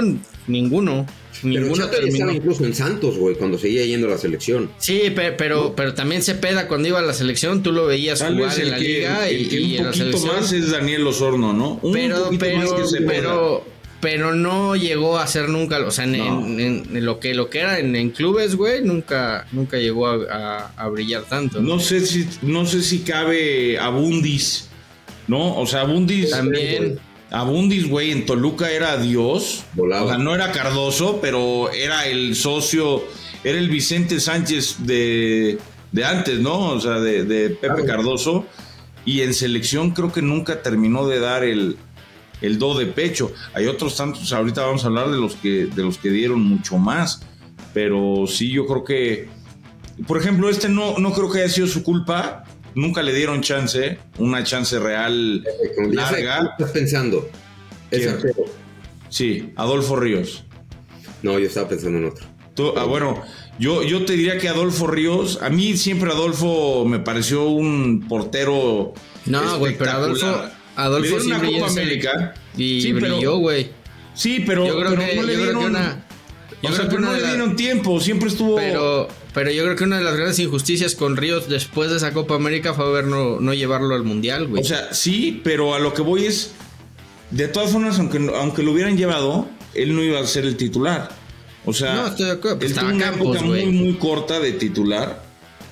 ninguno. Pero Ninguno Chape terminó. estaba incluso en Santos, güey, cuando seguía yendo a la selección. Sí, pero, pero, No. pero también Cepeda cuando iba a la selección, tú lo veías Tal jugar vez en el la que, liga el y, que y un en la poquito selección. más es Daniel Osorno, ¿no? Un Pero, poquito pero, más que Cepeda. pero, pero no llegó a ser nunca, o sea, en, No. en- en- en lo que lo que era en, en clubes, güey, nunca, nunca llegó a, a- a brillar tanto. No sé si, no sé si cabe Abundis, ¿no? O sea, Abundis. También. Abundis, güey, en Toluca era Dios. Volaba. O sea, no era Cardoso, pero era el socio, era el Vicente Sánchez de, de antes, ¿no? O sea, de, de Pepe Claro. Cardoso. Y en selección creo que nunca terminó de dar el, el do de pecho. Hay otros tantos, ahorita vamos a hablar de los que, de los que dieron mucho más. Pero sí, yo creo que, por ejemplo, este no, no creo que haya sido su culpa. Nunca le dieron chance, una chance real Como ya sé, ¿qué larga. estás pensando? Es ¿Quién? arquero. Sí, Adolfo Ríos. No, yo estaba pensando en otro. Tú- ah, bueno, yo, yo te diría que Adolfo Ríos, a mí siempre Adolfo me pareció un portero. No, güey, pero Adolfo, espectacular. Adolfo Le dieron sí una brilló Copa en América. y Sí, pero- brilló, güey. Sí, pero, Yo creo pero que, no le yo creo dieron. que una, yo o sea, creo que pero una no de le las- dieron tiempo, siempre estuvo. Pero, pero yo creo que una de las grandes injusticias con Ríos después de esa Copa América fue haber no, no llevarlo al Mundial, güey. O sea, sí, pero a lo que voy es. De todas formas, aunque, aunque lo hubieran llevado, él no iba a ser el titular. O sea, No, estoy de acuerdo, pues él estaba tuvo una Campos, época güey. muy, muy corta de titular.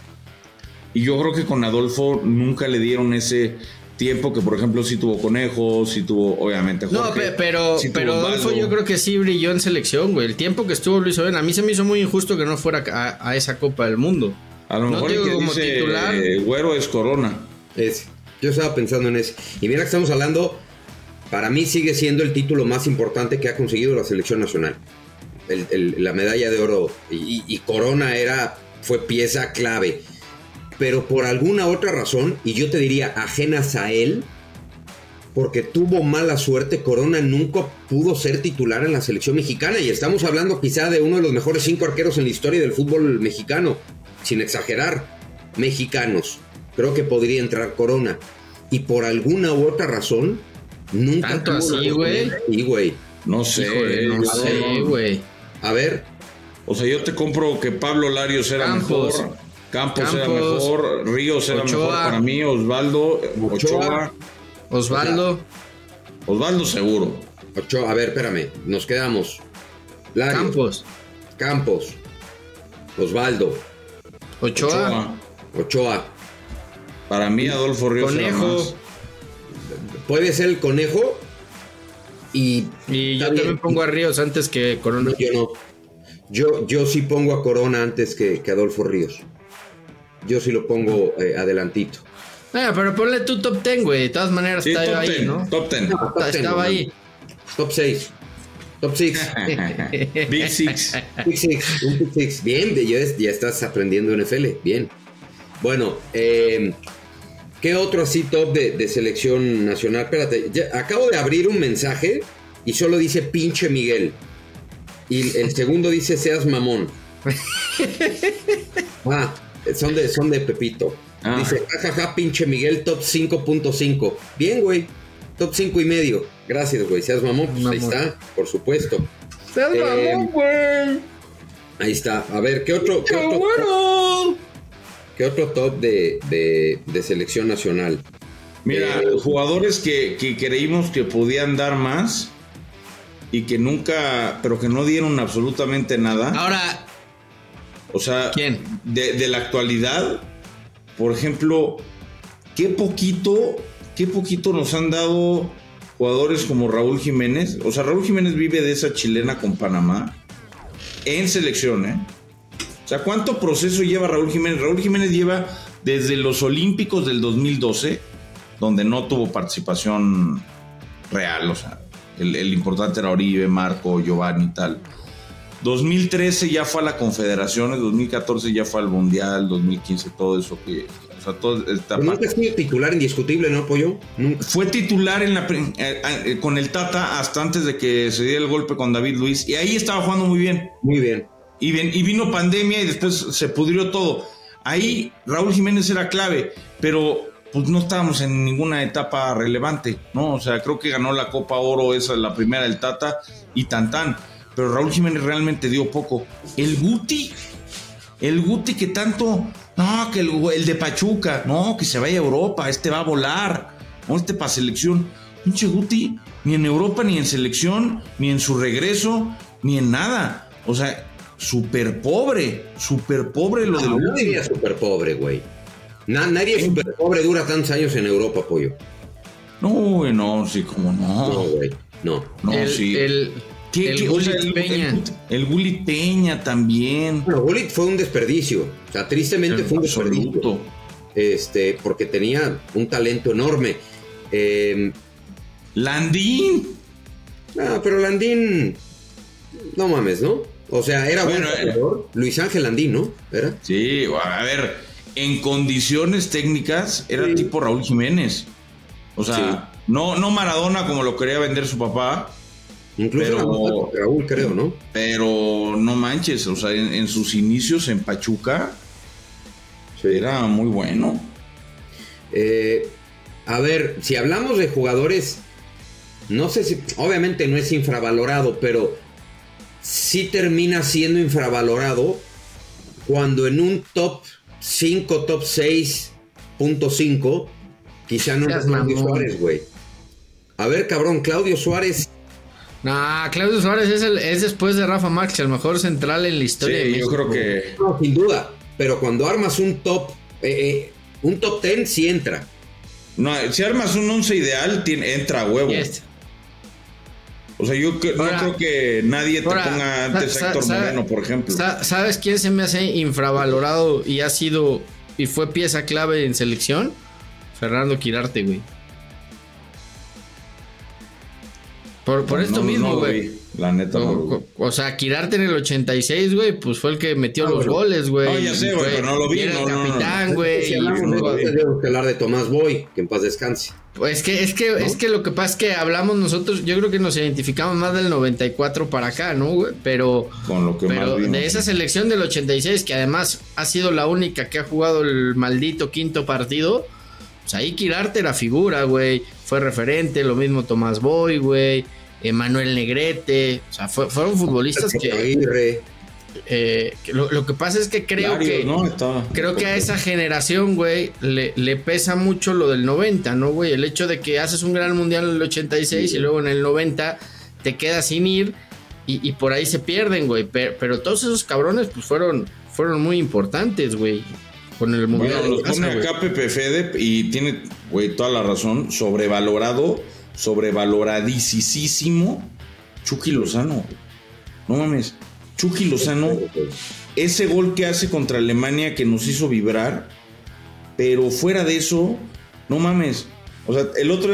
Y yo creo que con Adolfo nunca le dieron ese tiempo que, por ejemplo, sí tuvo Conejo, sí tuvo, obviamente, Jorge. no, pe- pero, sí tuvo pero Adolfo Osvaldo. yo creo que sí brilló en selección, güey. El tiempo que estuvo lo hizo bien. A mí se me hizo muy injusto que no fuera a, a esa Copa del Mundo. A lo no mejor digo el que como dice titular. eh, Güero es Corona. Ese. Yo estaba pensando en ese. Y mira que estamos hablando, para mí sigue siendo el título más importante que ha conseguido la selección nacional. El- el- la medalla de oro. Y, y Corona era, fue pieza clave. Pero por alguna otra razón, y yo te diría ajenas a él, porque tuvo mala suerte, Corona nunca pudo ser titular en la selección mexicana. Y estamos hablando quizá de uno de los mejores cinco arqueros en la historia del fútbol mexicano. Sin exagerar. Mexicanos. Creo que podría entrar Corona. Y por alguna u otra razón, nunca ¿Tanto tuvo así, la güey? oportunidad. Sí, güey. No sé. Híjole, no yo- sé, güey. A ver, O sea, yo te compro que Pablo Larios era Campos. mejor, Campos, era Campos. mejor, Ríos era Ochoa. mejor para mí, Osvaldo, Ochoa. Ochoa, Osvaldo, Osvaldo seguro. Ochoa, a ver, espérame. Nos quedamos. Larios, Campos, Campos, Osvaldo, Ochoa, Ochoa. Ochoa. Para mí Adolfo Ríos era Conejo. más. Puede ser el Conejo. Y, y yo está bien. también pongo a Ríos antes que Corona. Yo no. Yo, yo sí pongo a Corona antes que, que Adolfo Ríos. Yo sí lo pongo eh, adelantito. Ah, pero ponle tu top ten, güey. De todas maneras Sí, está top ahí, ten, ¿no? top ten. No, top Está- ten, estaba no, ahí. Top seis. Top seis. Big Six. Pick six, un pick six. Bien, de- ya, es- ya estás aprendiendo N F L. Bien. Bueno, eh, ¿qué otro así top de, de selección nacional? Espérate, ya- acabo de abrir un mensaje y solo dice pinche Miguel. Y el segundo dice seas mamón. Ah, son de, son de Pepito. Ah. Dice, jajaja, pinche Miguel, top cinco punto cinco. Bien, güey. Top cinco y medio. Gracias, güey. Seas mamón, pues ahí Mamón. está, por supuesto. ¡Seas Eh, mamón, güey! Ahí está. A ver, ¿qué otro, qué ¡Qué otro, bueno! qué otro top de, de, de selección nacional? Mira, Eh, jugadores que, que creímos que podían dar más y que nunca, pero que no dieron absolutamente nada. Ahora, O sea, ¿quién? De, de la actualidad, por ejemplo, qué poquito, qué poquito nos han dado jugadores como Raúl Jiménez. O sea, Raúl Jiménez vive de esa chilena con Panamá en selección, ¿eh? O sea, ¿cuánto proceso lleva Raúl Jiménez? Raúl Jiménez lleva desde los Olímpicos del dos mil doce, donde no tuvo participación real, o sea, el, el importante era Oribe, Marco, Giovanni y tal. dos mil trece ya fue a la Confederaciones, dos mil catorce ya fue al Mundial, dos mil quince todo eso que, o sea, todo esta Pero nunca ha sido titular indiscutible, ¿no, Pollo? Nunca. fue titular en la, prim- eh, eh, con el Tata hasta antes de que se diera el golpe con David Luiz, y ahí estaba jugando muy bien. Muy bien. Y, ven- y vino pandemia y después se pudrió todo. Ahí Raúl Jiménez era clave, pero pues no estábamos en ninguna etapa relevante, ¿no? O sea, creo que ganó la Copa Oro, esa es la primera del Tata, y tan tan. pero Raúl Jiménez realmente dio poco. El Guti, el Guti que tanto, no, que el, el de Pachuca, no, que se vaya a Europa, este va a volar, no, este para selección. Pinche Guti, ni en Europa, ni en selección, ni en su regreso, ni en nada. O sea, súper pobre, súper pobre lo no, del Guti. Nadie es súper pobre, güey. Na, nadie es súper pobre, dura tantos años en Europa, pollo. No, güey, no, sí, como no. No, güey, no. No, el, sí. El, ¿Qué, el qué, Gullit o sea, el, Peña. El, el, el Gullit Peña también. Bueno, Gullit fue un desperdicio. O sea, tristemente En fue un absoluto. desperdicio. Este, porque tenía un talento enorme. Eh, Landín. No, pero Landín, no mames, ¿no? O sea, era Bueno, buen jugador. Luis Ángel Landín, ¿no? ¿Era? Sí, a ver, en condiciones técnicas era Sí. tipo Raúl Jiménez. O sea, Sí. no, no Maradona como lo quería vender su papá, Incluso Pero- la nota con Raúl, creo, ¿no? pero no manches, o sea, en, en sus inicios en Pachuca Sí. era muy bueno. Eh, a ver, si hablamos de jugadores, no sé si, obviamente no es infravalorado, pero sí termina siendo infravalorado cuando en un top cinco, top seis punto cinco, quizá no es Seas Claudio mamón. Suárez, güey. A ver, cabrón, Claudio Suárez. Nah, Claudio Suárez es, el, es después de Rafa Márquez, el mejor central en la historia de Sí, yo México. creo que No, sin duda, pero cuando armas un top, eh, eh, un top diez sí entra. no, si armas un once ideal, tiene, entra a huevo. Y este. O sea, yo que- Ahora- no creo que nadie te ahora, ponga antes sa- a Héctor sa- Moreno, por ejemplo. sa- ¿Sabes quién se me hace infravalorado y ha sido y fue pieza clave en selección? Fernando Quirarte, güey. Por, por No, esto no, mismo, no lo güey. vi, la neta no lo vi. O, o sea, Quirarte en el ochenta y seis, güey, pues fue el que metió Ah, los bueno. goles, güey. No, ya sé, Y güey, fue- pero no lo vi, y era el no, no, no, no. capitán, güey. Si y- hablamos de no lo eso, vi. tenemos que hablar de Tomás Boy, que en paz descanse. Pues es que, es que, es que lo que pasa es que hablamos nosotros, yo creo que nos identificamos más del noventa y cuatro para acá, ¿no, güey? Pero, Con lo que pero más vimos. de esa selección del ochenta y seis, que además ha sido la única que ha jugado el maldito quinto partido, pues ahí Quirarte era figura, güey. Fue referente, lo mismo Tomás Boy, güey. Emanuel Negrete, o sea, fue- fueron futbolistas que, Aguirre. eh, que lo, lo que pasa es que creo Larios, que ¿no? Estaba- creo que a esa generación, güey, le, le pesa mucho lo del noventa, ¿no, güey? El hecho de que haces un gran mundial en el ochenta y seis Sí. y luego en el noventa te quedas sin ir y, y por ahí se pierden, güey. Pero, pero todos esos cabrones, pues fueron, fueron muy importantes, güey, con el mundial. Bueno, en los casa, pone güey. acá Pepe Fede y tiene, güey, toda la razón. Sobrevalorado, sobrevaloradísimo. Chucky Lozano, güey. No mames. Chucky Lozano, ese gol que hace contra Alemania que nos hizo vibrar, pero fuera de eso, no mames. O sea, el otro,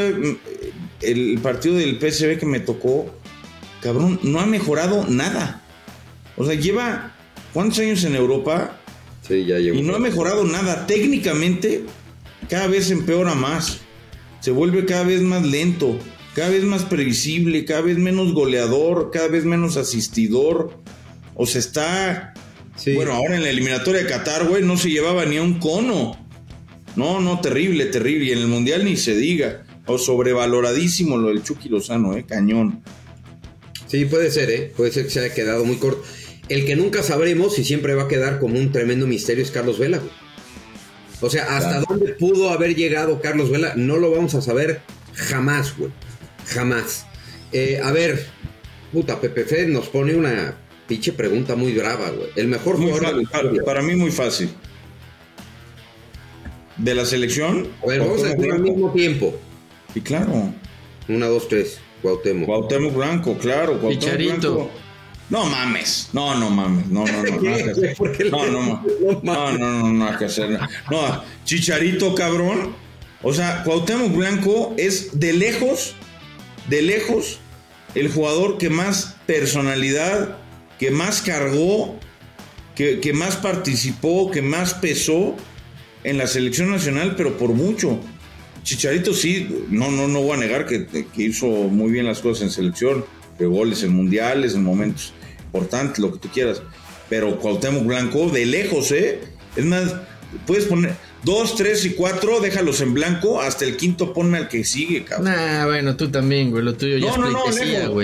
el partido del P S V que me tocó, cabrón, no ha mejorado nada. O sea, lleva ¿cuántos años en Europa? Sí, ya llegó. Y no ha mejorado nada. Técnicamente, cada vez empeora más. Se vuelve cada vez más lento, cada vez más previsible, cada vez menos goleador, cada vez menos asistidor. O sea, está... Sí. Bueno, ahora en la eliminatoria de Qatar, güey, no se llevaba ni a un cono. No, no, terrible, terrible. Y en el Mundial ni se diga. O sobrevaloradísimo lo del Chucky Lozano, eh, cañón. Sí, puede ser, ¿eh? Puede ser que se haya quedado muy corto. El que nunca sabremos y siempre va a quedar como un tremendo misterio es Carlos Vela, güey. O sea, hasta Claro. dónde pudo haber llegado Carlos Vela, no lo vamos a saber jamás, güey. Jamás. Eh, a ver, puta, Pepe Fed nos pone una pinche pregunta muy brava, güey. El mejor Muy jugador de la fácil, para, historia. para mí muy fácil. ¿De la selección? A ver, vamos a decir al mismo tiempo. Sí, claro. Una, dos, tres. Cuauhtémoc. Cuauhtémoc Blanco, claro. Cuauhtémoc Chicharito. Blanco. No mames. No, no mames. No, no, no. No, hay que hacer. ¿Por qué le- no, no, no. no No, mames? no, no, no hay que hacer. No, Chicharito, cabrón. O sea, Cuauhtémoc Blanco es de lejos, de lejos, el jugador que más personalidad, que más cargó, que, que más participó, que más pesó en la selección nacional, pero por mucho. Chicharito sí, no, no, no voy a negar que, que hizo muy bien las cosas en selección, de goles en mundiales, en momentos importantes, lo que tú quieras. Pero Cuauhtémoc Blanco, de lejos, ¿eh? Es más, puedes poner dos, tres y cuatro, déjalos en blanco, hasta el quinto ponme al que sigue, cabrón. Nah, bueno, tú también, güey. Lo tuyo ya No, es no, no, pleitesía, lejos. güey.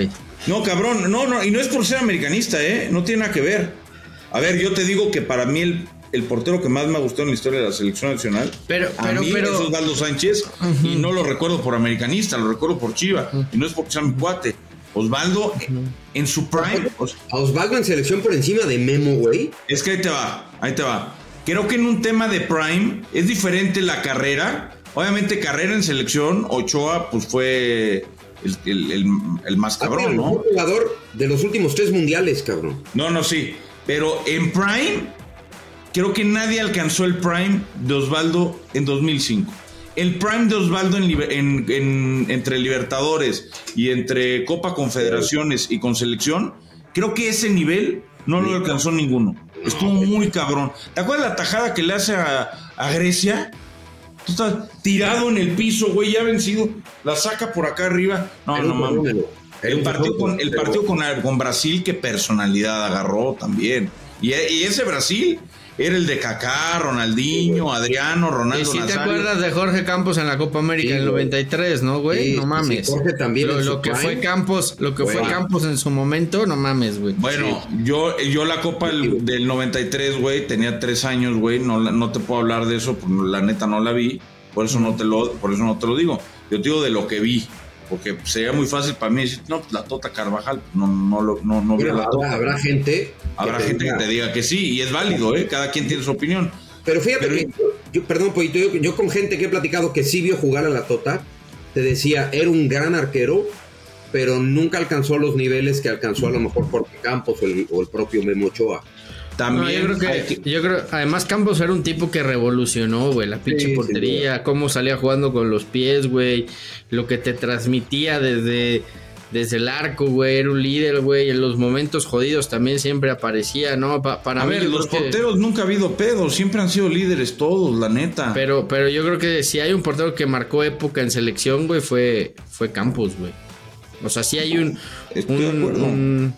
No, cabrón, no, no, y no es por ser americanista, ¿eh? No tiene nada que ver. A ver, yo te digo que para mí el, el portero que más me ha gustado en la historia de la selección nacional, pero, a pero, mí pero, es Osvaldo Sánchez, uh-huh. y no lo recuerdo por americanista, lo recuerdo por Chiva, uh-huh. y no es porque sea mi cuate. Osvaldo, uh-huh. en su prime... A Osvaldo en selección por encima de Memo, güey. Es que ahí te va, ahí te va. Creo que en un tema de prime es diferente la carrera. Obviamente carrera en selección, Ochoa pues fue el, el, el, el más cabrón, el ¿no? mejor jugador de los últimos tres mundiales, cabrón. No, no, sí. Pero en prime, creo que nadie alcanzó el prime de Osvaldo en dos mil cinco. El prime de Osvaldo en, en, en, entre Libertadores y entre Copa Confederaciones y con selección, creo que ese nivel no lo alcanzó ninguno. Estuvo muy cabrón. ¿Te acuerdas la tajada que le hace a, a Grecia? Tú estás tirado en el piso, güey, ya vencido. La saca por acá arriba. No, no mames. El partido, con, el partido con, con Brasil, qué personalidad agarró también. Y, y ese Brasil era el de Kaká, Ronaldinho, Adriano, Ronaldo ¿Y si Nazario. te acuerdas de Jorge Campos en la Copa América en sí, el noventa y tres, no, güey? Sí, no mames. Sí, Jorge también. Lo, lo que prime. fue Campos, lo que bueno. fue Campos en su momento, no mames, güey. Bueno, sí. yo, yo la Copa del, del noventa y tres, güey, tenía tres años, güey, no, no te puedo hablar de eso, porque la neta no la vi, por eso no te lo, por eso no te lo digo. Yo te digo de lo que vi. Porque sería muy fácil para mí decir, no, pues la Tota Carvajal, no, no, no, no, no Pero la Tota. Habrá gente. Habrá que gente diga. que te diga que sí, y es válido, ¿eh? Cada quien tiene su opinión. Pero fíjate Pero, que, yo, perdón, Pollito, yo, yo con gente que he platicado que sí vio jugar a la Tota, te decía, era un gran arquero, pero nunca alcanzó los niveles que alcanzó a lo mejor Jorge Campos o el, o el propio Memo Ochoa. También no, yo creo que, que yo creo además Campos era un tipo que revolucionó, güey, la pinche sí, portería, sí, cómo salía jugando con los pies, güey, lo que te transmitía desde desde el arco, güey, era un líder, güey, en los momentos jodidos también siempre aparecía, ¿no? Pa, para a mí, ver, los porteros que... nunca ha habido pedos, siempre han sido líderes todos, la neta. Pero pero yo creo que si hay un portero que marcó época en selección, güey, fue fue Campos, güey. O sea, sí hay un Estoy un, de acuerdo. un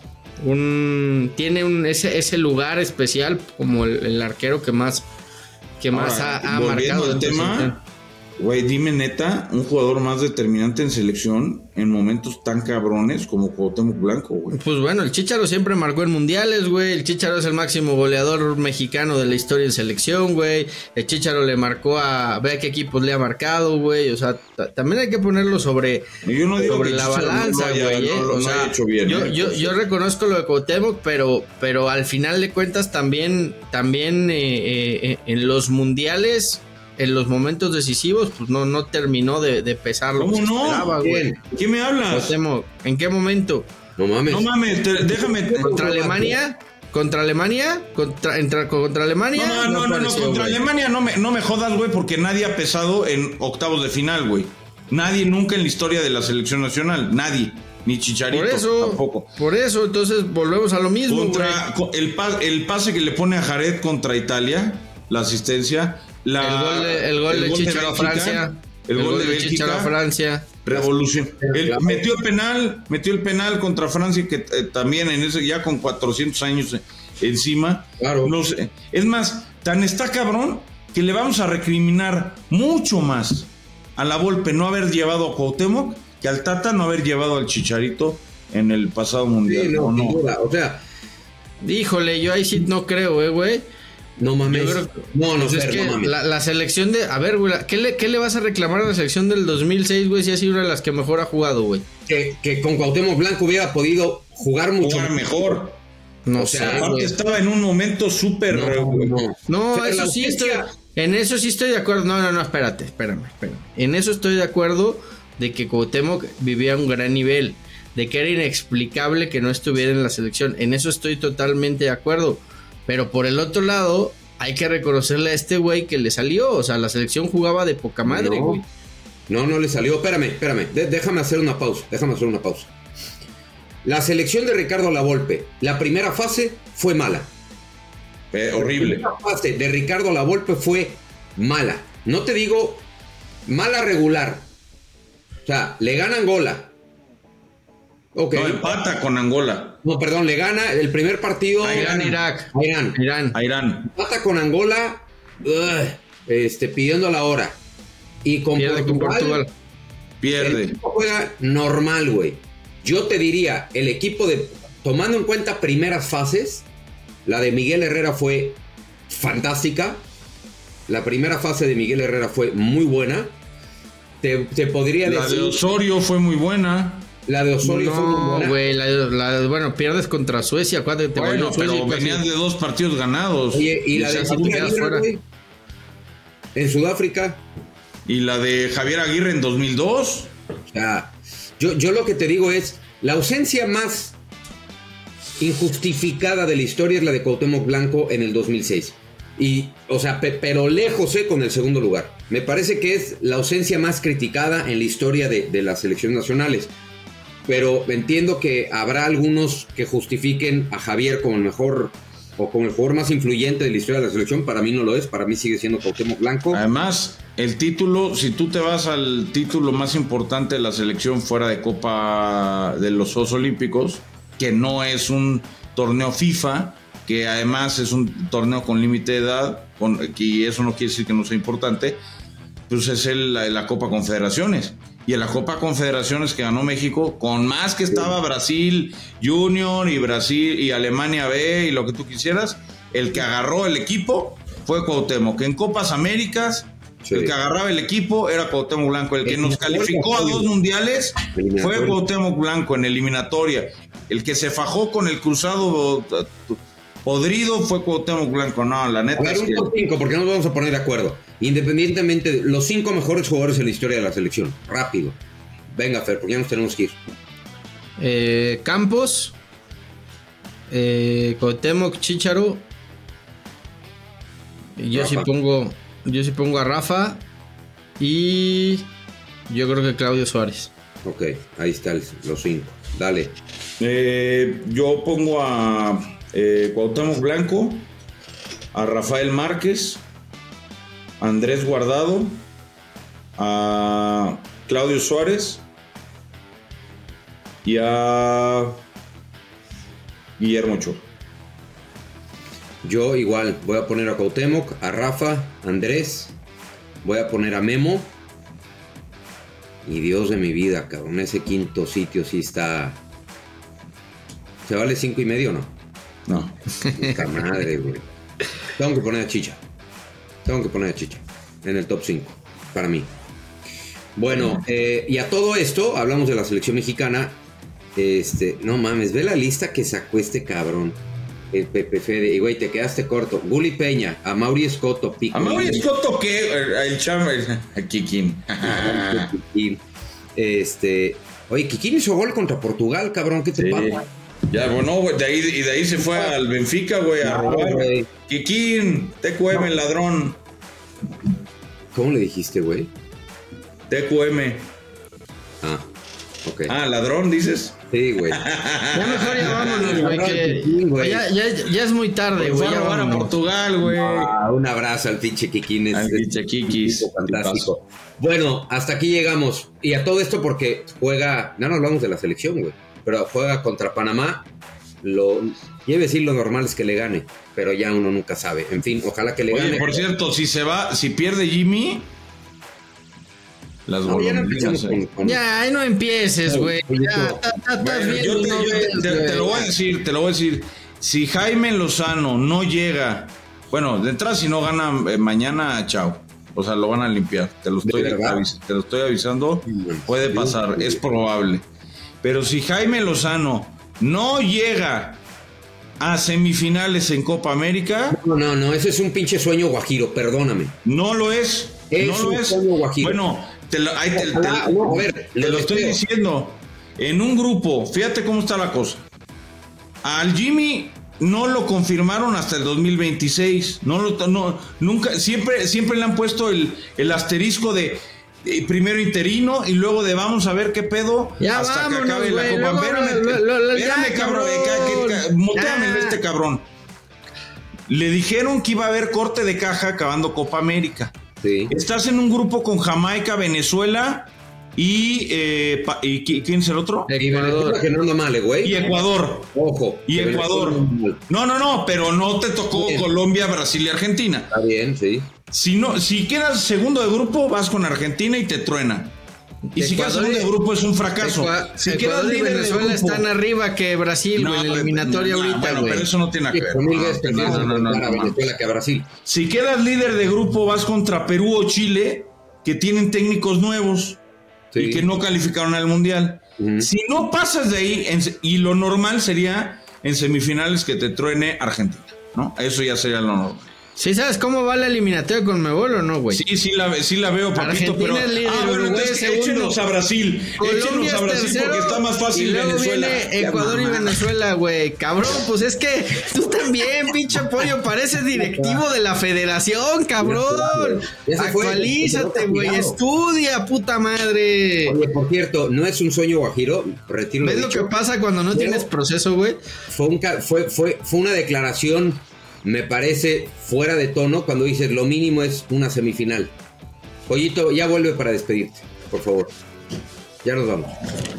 un tiene un ese ese lugar especial como el, el arquero que más que más Ahora, ha, ha marcado el tema. Güey, dime neta, un jugador más determinante en selección en momentos tan cabrones como Cuauhtémoc Blanco, güey. Pues bueno, el Chícharo siempre marcó en mundiales, güey. El Chícharo es el máximo goleador mexicano de la historia en selección, güey. El Chícharo le marcó a... Ve a qué equipos le ha marcado, güey. O sea, t- también hay que ponerlo sobre, yo no digo sobre que la balanza, güey. No, no, o no sea, hecho bien, yo, ¿eh? yo, yo reconozco lo de Cuauhtémoc, pero, pero al final de cuentas también, también eh, eh, en los mundiales... En los momentos decisivos, pues no, no terminó de, de pesar lo ¿Cómo que se no? esperaba, güey. ¿Qué me hablas? Cuauhtémoc, ¿en qué momento? No mames. No mames, te, déjame. ¿Contra Alemania? ¿Contra Alemania? ¿Contra, entra, contra Alemania? No, no, no, no, no contra güey. Alemania no me, no me jodas, güey, porque nadie ha pesado en octavos de final, güey. Nadie nunca en la historia de la selección nacional, nadie. Ni Chicharito por eso, tampoco. Por eso, entonces volvemos a lo mismo, contra, güey. El, pas, el pase que le pone a Jared contra Italia, la asistencia... La, el gol de, el gol el de gol Chicharo a Francia. El, el gol, gol de, de Chicharo a Francia. Revolución. Él metió el penal, metió el penal contra Francia, que eh, también en ese, ya con cuatrocientos años encima. Claro. No sé. Es más, tan está cabrón que le vamos a recriminar mucho más a la Volpe no haber llevado a Cuauhtémoc que al Tata no haber llevado al Chicharito en el pasado mundial. Sí, no, ¿o no? Duda. O sea, híjole, yo ahí sí no creo, eh, güey. No mames. Creo, no, no, pues ser, es que no mames. La, la selección de... A ver, güey, ¿qué le, ¿qué le vas a reclamar a la selección del dos mil seis, güey? Si ha sido una de las que mejor ha jugado, güey. Que, que con Cuauhtémoc Blanco hubiera podido jugar mucho jugar mejor. No o sé, sea, aparte güey. estaba en un momento súper... No, no. no o sea, eso sí estoy... En eso sí estoy de acuerdo. No, no, no, espérate, espérame, espérame. En eso estoy de acuerdo de que Cuauhtémoc vivía a un gran nivel. De que era inexplicable que no estuviera en la selección. En eso estoy totalmente de acuerdo. Pero por el otro lado... Hay que reconocerle a este güey que le salió. O sea, la selección jugaba de poca madre, güey. No, no, no le salió. Espérame, espérame. De- déjame hacer una pausa. Déjame hacer una pausa. La selección de Ricardo Lavolpe, la primera fase fue mala. Eh, horrible. La primera fase de Ricardo Lavolpe fue mala. No te digo mala regular. O sea, le gana Angola. Okay. No, empata con Angola. No, perdón, le gana el primer partido a Irán, Irak. A Irán. Irán. A Irán. Empata con Angola, ugh, este, pidiendo la hora. Y con Pierde Portugal, con Portugal. Pierde. El equipo juega normal, güey. O Yo te diría, el equipo de, tomando en cuenta primeras fases, la de Miguel Herrera fue fantástica. La primera fase de Miguel Herrera fue muy buena. Te, te podría la decir... La de Osorio fue muy buena. La de Osorio no, fue muy buena. Güey, la, la, bueno, pierdes contra Suecia. Acuérdate, te bueno, Suecia, pero venían de dos partidos ganados. Oye, y, y la de Javier Aguirre, güey, en Sudáfrica. Y la de Javier Aguirre en dos mil dos. O sea, yo, yo lo que te digo es, la ausencia más injustificada de la historia es la de Cuauhtémoc Blanco en el dos mil seis. Y, o sea, pe, pero lejos eh, con el segundo lugar. Me parece que es la ausencia más criticada en la historia de, de las selecciones nacionales. Pero entiendo que habrá algunos que justifiquen a Javier como el mejor o como el jugador más influyente de la historia de la selección. Para mí no lo es, para mí sigue siendo Cuauhtémoc Blanco. Además, el título, si tú te vas al título más importante de la selección fuera de Copa de los Juegos Olímpicos, que no es un torneo FIFA, que además es un torneo con límite de edad, con, y eso no quiere decir que no sea importante, pues es el, la, la Copa Confederaciones. Y en la Copa Confederaciones que ganó México, con más que estaba Brasil Junior y Brasil y Alemania B y lo que tú quisieras, el que agarró el equipo fue Cuauhtémoc. Que en Copas Américas, sí, el que agarraba el equipo era Cuauhtémoc Blanco. El que el nos calificó a dos mundiales fue Cuauhtémoc Blanco en eliminatoria. El que se fajó con el cruzado podrido fue Cuauhtémoc Blanco. No, la neta. A ver, es un que... top cinco, porque no nos vamos a poner de acuerdo. Independientemente de los cinco mejores jugadores en la historia de la selección. Rápido. Venga, Fer, porque ya nos tenemos que ir. Eh, Campos, eh, Cuauhtémoc, Chícharo. Yo Rafa. sí pongo, yo sí pongo a Rafa y yo creo que Claudio Suárez. Ok, ahí está el, los cinco. Dale. Eh, yo pongo a eh, Cuauhtémoc Blanco, a Rafael Márquez, a Andrés Guardado, a Claudio Suárez y a Guillermo Ochoa. Yo igual voy a poner a Cuauhtémoc, a Rafa, a Andrés, voy a poner a Memo. Y Dios de mi vida, cabrón, ese quinto sitio sí está... ¿Se vale cinco y medio o no? No. Puta madre, güey. Tengo que poner a Chicha. Tengo que poner a Chicha en el top cinco, para mí. Bueno, eh, y a todo esto, hablamos de la selección mexicana. Este, no mames, ve la lista que sacó este cabrón. El Pepe Fede, y güey, te quedaste corto. Gulli Peña, a Mauri Escoto, Pico. ¿A Mauri Escoto qué? El chamo, el Kikín. Este, oye, Kikín hizo gol contra Portugal, cabrón, ¿qué te Sí. pasa? Ya, bueno, güey, de ahí, y de ahí se fue al Benfica, güey, a No, robar. güey. Kikín, T Q M, el ladrón. ¿Cómo le dijiste, güey? T Q M. Ah, ok. Ah, ladrón, dices. Sí, güey. Ya mejor ya vámonos, güey. que- güey. Ya, ya, ya es muy tarde, Fue güey. a Ya robar a vámonos. Portugal, güey. Ah, un abrazo al pinche Kikín. Es, Al pinche es Kikis. un tipo fantástico. Bueno, hasta aquí llegamos. Y a todo esto porque juega, no nos hablamos de la selección, güey, pero juega contra Panamá. Lo, iba a decir lo normal es que le gane, pero ya uno nunca sabe. En fin, ojalá que le Oye, gane. por cierto, si se va, si pierde Jimmy, las No, ya no golondrinas, empecemos eh. con- con- Ya, ahí no empieces, güey. Oye, Ya, no. ta- ta- estás Bueno, bien, yo te, no yo ves, te- te- te lo voy a decir, te lo voy a decir. Si Jaime Lozano no llega, bueno, de entrada si no gana eh, mañana, chao. O sea, lo van a limpiar. Te lo estoy, verdad? avis- te lo estoy avisando. Puede pasar, es probable. Pero si Jaime Lozano no llega a semifinales en Copa América, No, no, no, ese es un pinche sueño guajiro, perdóname. no lo es. Es no lo un es. sueño guajiro. Bueno, te lo, ahí te- te- Ojalá, no, a ver, te le lo estoy deseo. diciendo. En un grupo, fíjate cómo está la cosa. Al Jimmy no lo confirmaron hasta el dos mil veintiséis. No lo, no, nunca, siempre, siempre le han puesto el, el asterisco de eh, primero interino y luego de vamos a ver qué pedo Ya hasta vámonos, que acabe la güey, Copa. luego, Espérame, lo- lo- lo- espérame, ya, cabrón. eh, cabrón. ca- que- ca- muteame Ya. este cabrón. Le dijeron que iba a haber corte de caja acabando Copa América. Sí. Estás en un grupo con Jamaica, Venezuela y, eh, pa- ¿y qui- quién es el otro? Y Venezuela que no anda mal, eh, güey. Y Ecuador. Ojo. Y que Ecuador. Venezuela no anda mal. No, no, no, pero no te tocó Bien. Colombia, Brasil y Argentina. Está bien, sí. Si no, si quedas segundo de grupo, vas con Argentina y te truena. Y si quedas segundo de grupo es un fracaso. Ecua- si Ecuador y Venezuela están arriba que Brasil, No, güey, en la eliminatoria no, ahorita, bueno, güey. pero eso no tiene que ver. Con mil veces No, no, no, no, a no. Venezuela que a Brasil. Si quedas líder de grupo, vas contra Perú o Chile, que tienen técnicos nuevos Sí. y que no calificaron al Mundial. Ujú. Si no pasas de ahí, en, y lo normal sería en semifinales que te truene Argentina, ¿no? Eso ya sería lo normal. ¿Sí sabes cómo va la eliminatoria con Conmebol o no, güey? Sí, sí la, sí la veo, papito, Argentina pero... es líder, ah, bueno, Uruguay entonces es segundo. échenos a Brasil. Colombia Échenos a es Brasil tercero, porque está más fácil y luego Venezuela. viene Ecuador y Qué mamada. Venezuela, güey. Cabrón, pues es que tú también, pinche pollo, pareces directivo de la federación, cabrón. Ya se fue, Actualízate, ya se güey. fue. Estudia, puta madre. Oye, por cierto, no es un sueño guajiro, retiro lo ¿Ves lo dicho. que pasa cuando no Pero- tienes proceso, güey? Fue, un ca- fue, fue, fue una declaración, me parece, fuera de tono cuando dices lo mínimo es una semifinal. Pollito, ya vuelve para despedirte, por favor. Ya nos vamos.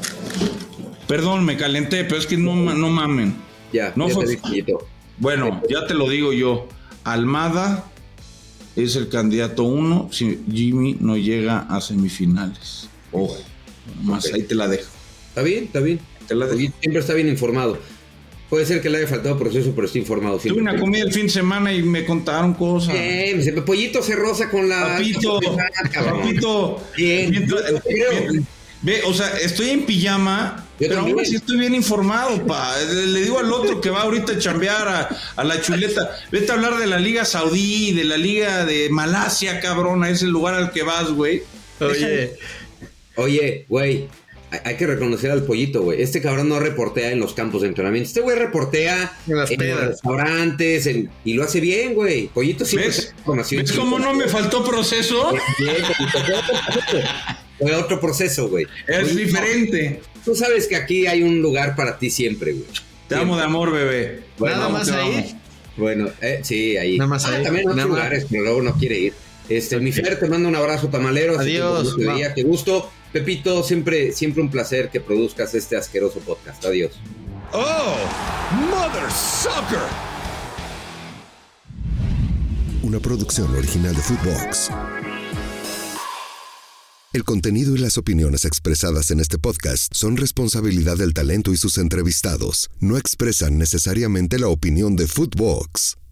Perdón, me calenté, pero es que no, ma- no mamen. Ya, No ya fue- te dije, Pollito. Bueno, ya te lo digo yo. Almada es el candidato uno si Jimmy no llega a semifinales. Ojo, más Ok. ahí te la dejo. Está bien, está bien. Te la dejo. Pollito siempre está bien informado. Puede ser que le haya faltado proceso, pero está informado Tuve siempre. una comida el fin de semana y me contaron cosas. Bien, se- Pollito se roza con la... Papito, Cabrón. papito. Bien, Mientras- yo creo. bien, ve, o sea, estoy en pijama, Yo pero también. aún así estoy bien informado, pa. Le, le digo al otro que va ahorita a chambear a, a la chuleta, vete a hablar de la Liga Saudí, de la Liga de Malasia, cabrón, a ese lugar al que vas, güey. Oye, Oye, güey, hay, hay que reconocer al Pollito, güey. Este cabrón no reportea en los campos de entrenamiento. Este güey reportea En las en los pedas. restaurantes en- y lo hace bien, güey. Pollito siempre ¿Ves? saca información. ¿Ves cómo no me faltó proceso? Bien, Pollito, fue otro proceso. Fue otro proceso, güey. Es Pollito, diferente. Tú sabes que aquí hay un lugar para ti siempre, güey. Te amo de amor, bebé. nada Vamos, más te ahí. amo. Bueno, eh, sí, ahí. Nada más Ah, ahí. también en otros Nada más. lugares, pero luego no quiere ir. Este, mi Fer, te mando un abrazo tamalero. hace Adiós, tiempo que no te va. veía, qué gusto. Pepito, siempre, siempre un placer que produzcas este asqueroso podcast. Adiós. Oh, mother sucker! Una producción original de Footbox. El contenido y las opiniones expresadas en este podcast son responsabilidad del talento y sus entrevistados. No expresan necesariamente la opinión de Footbox.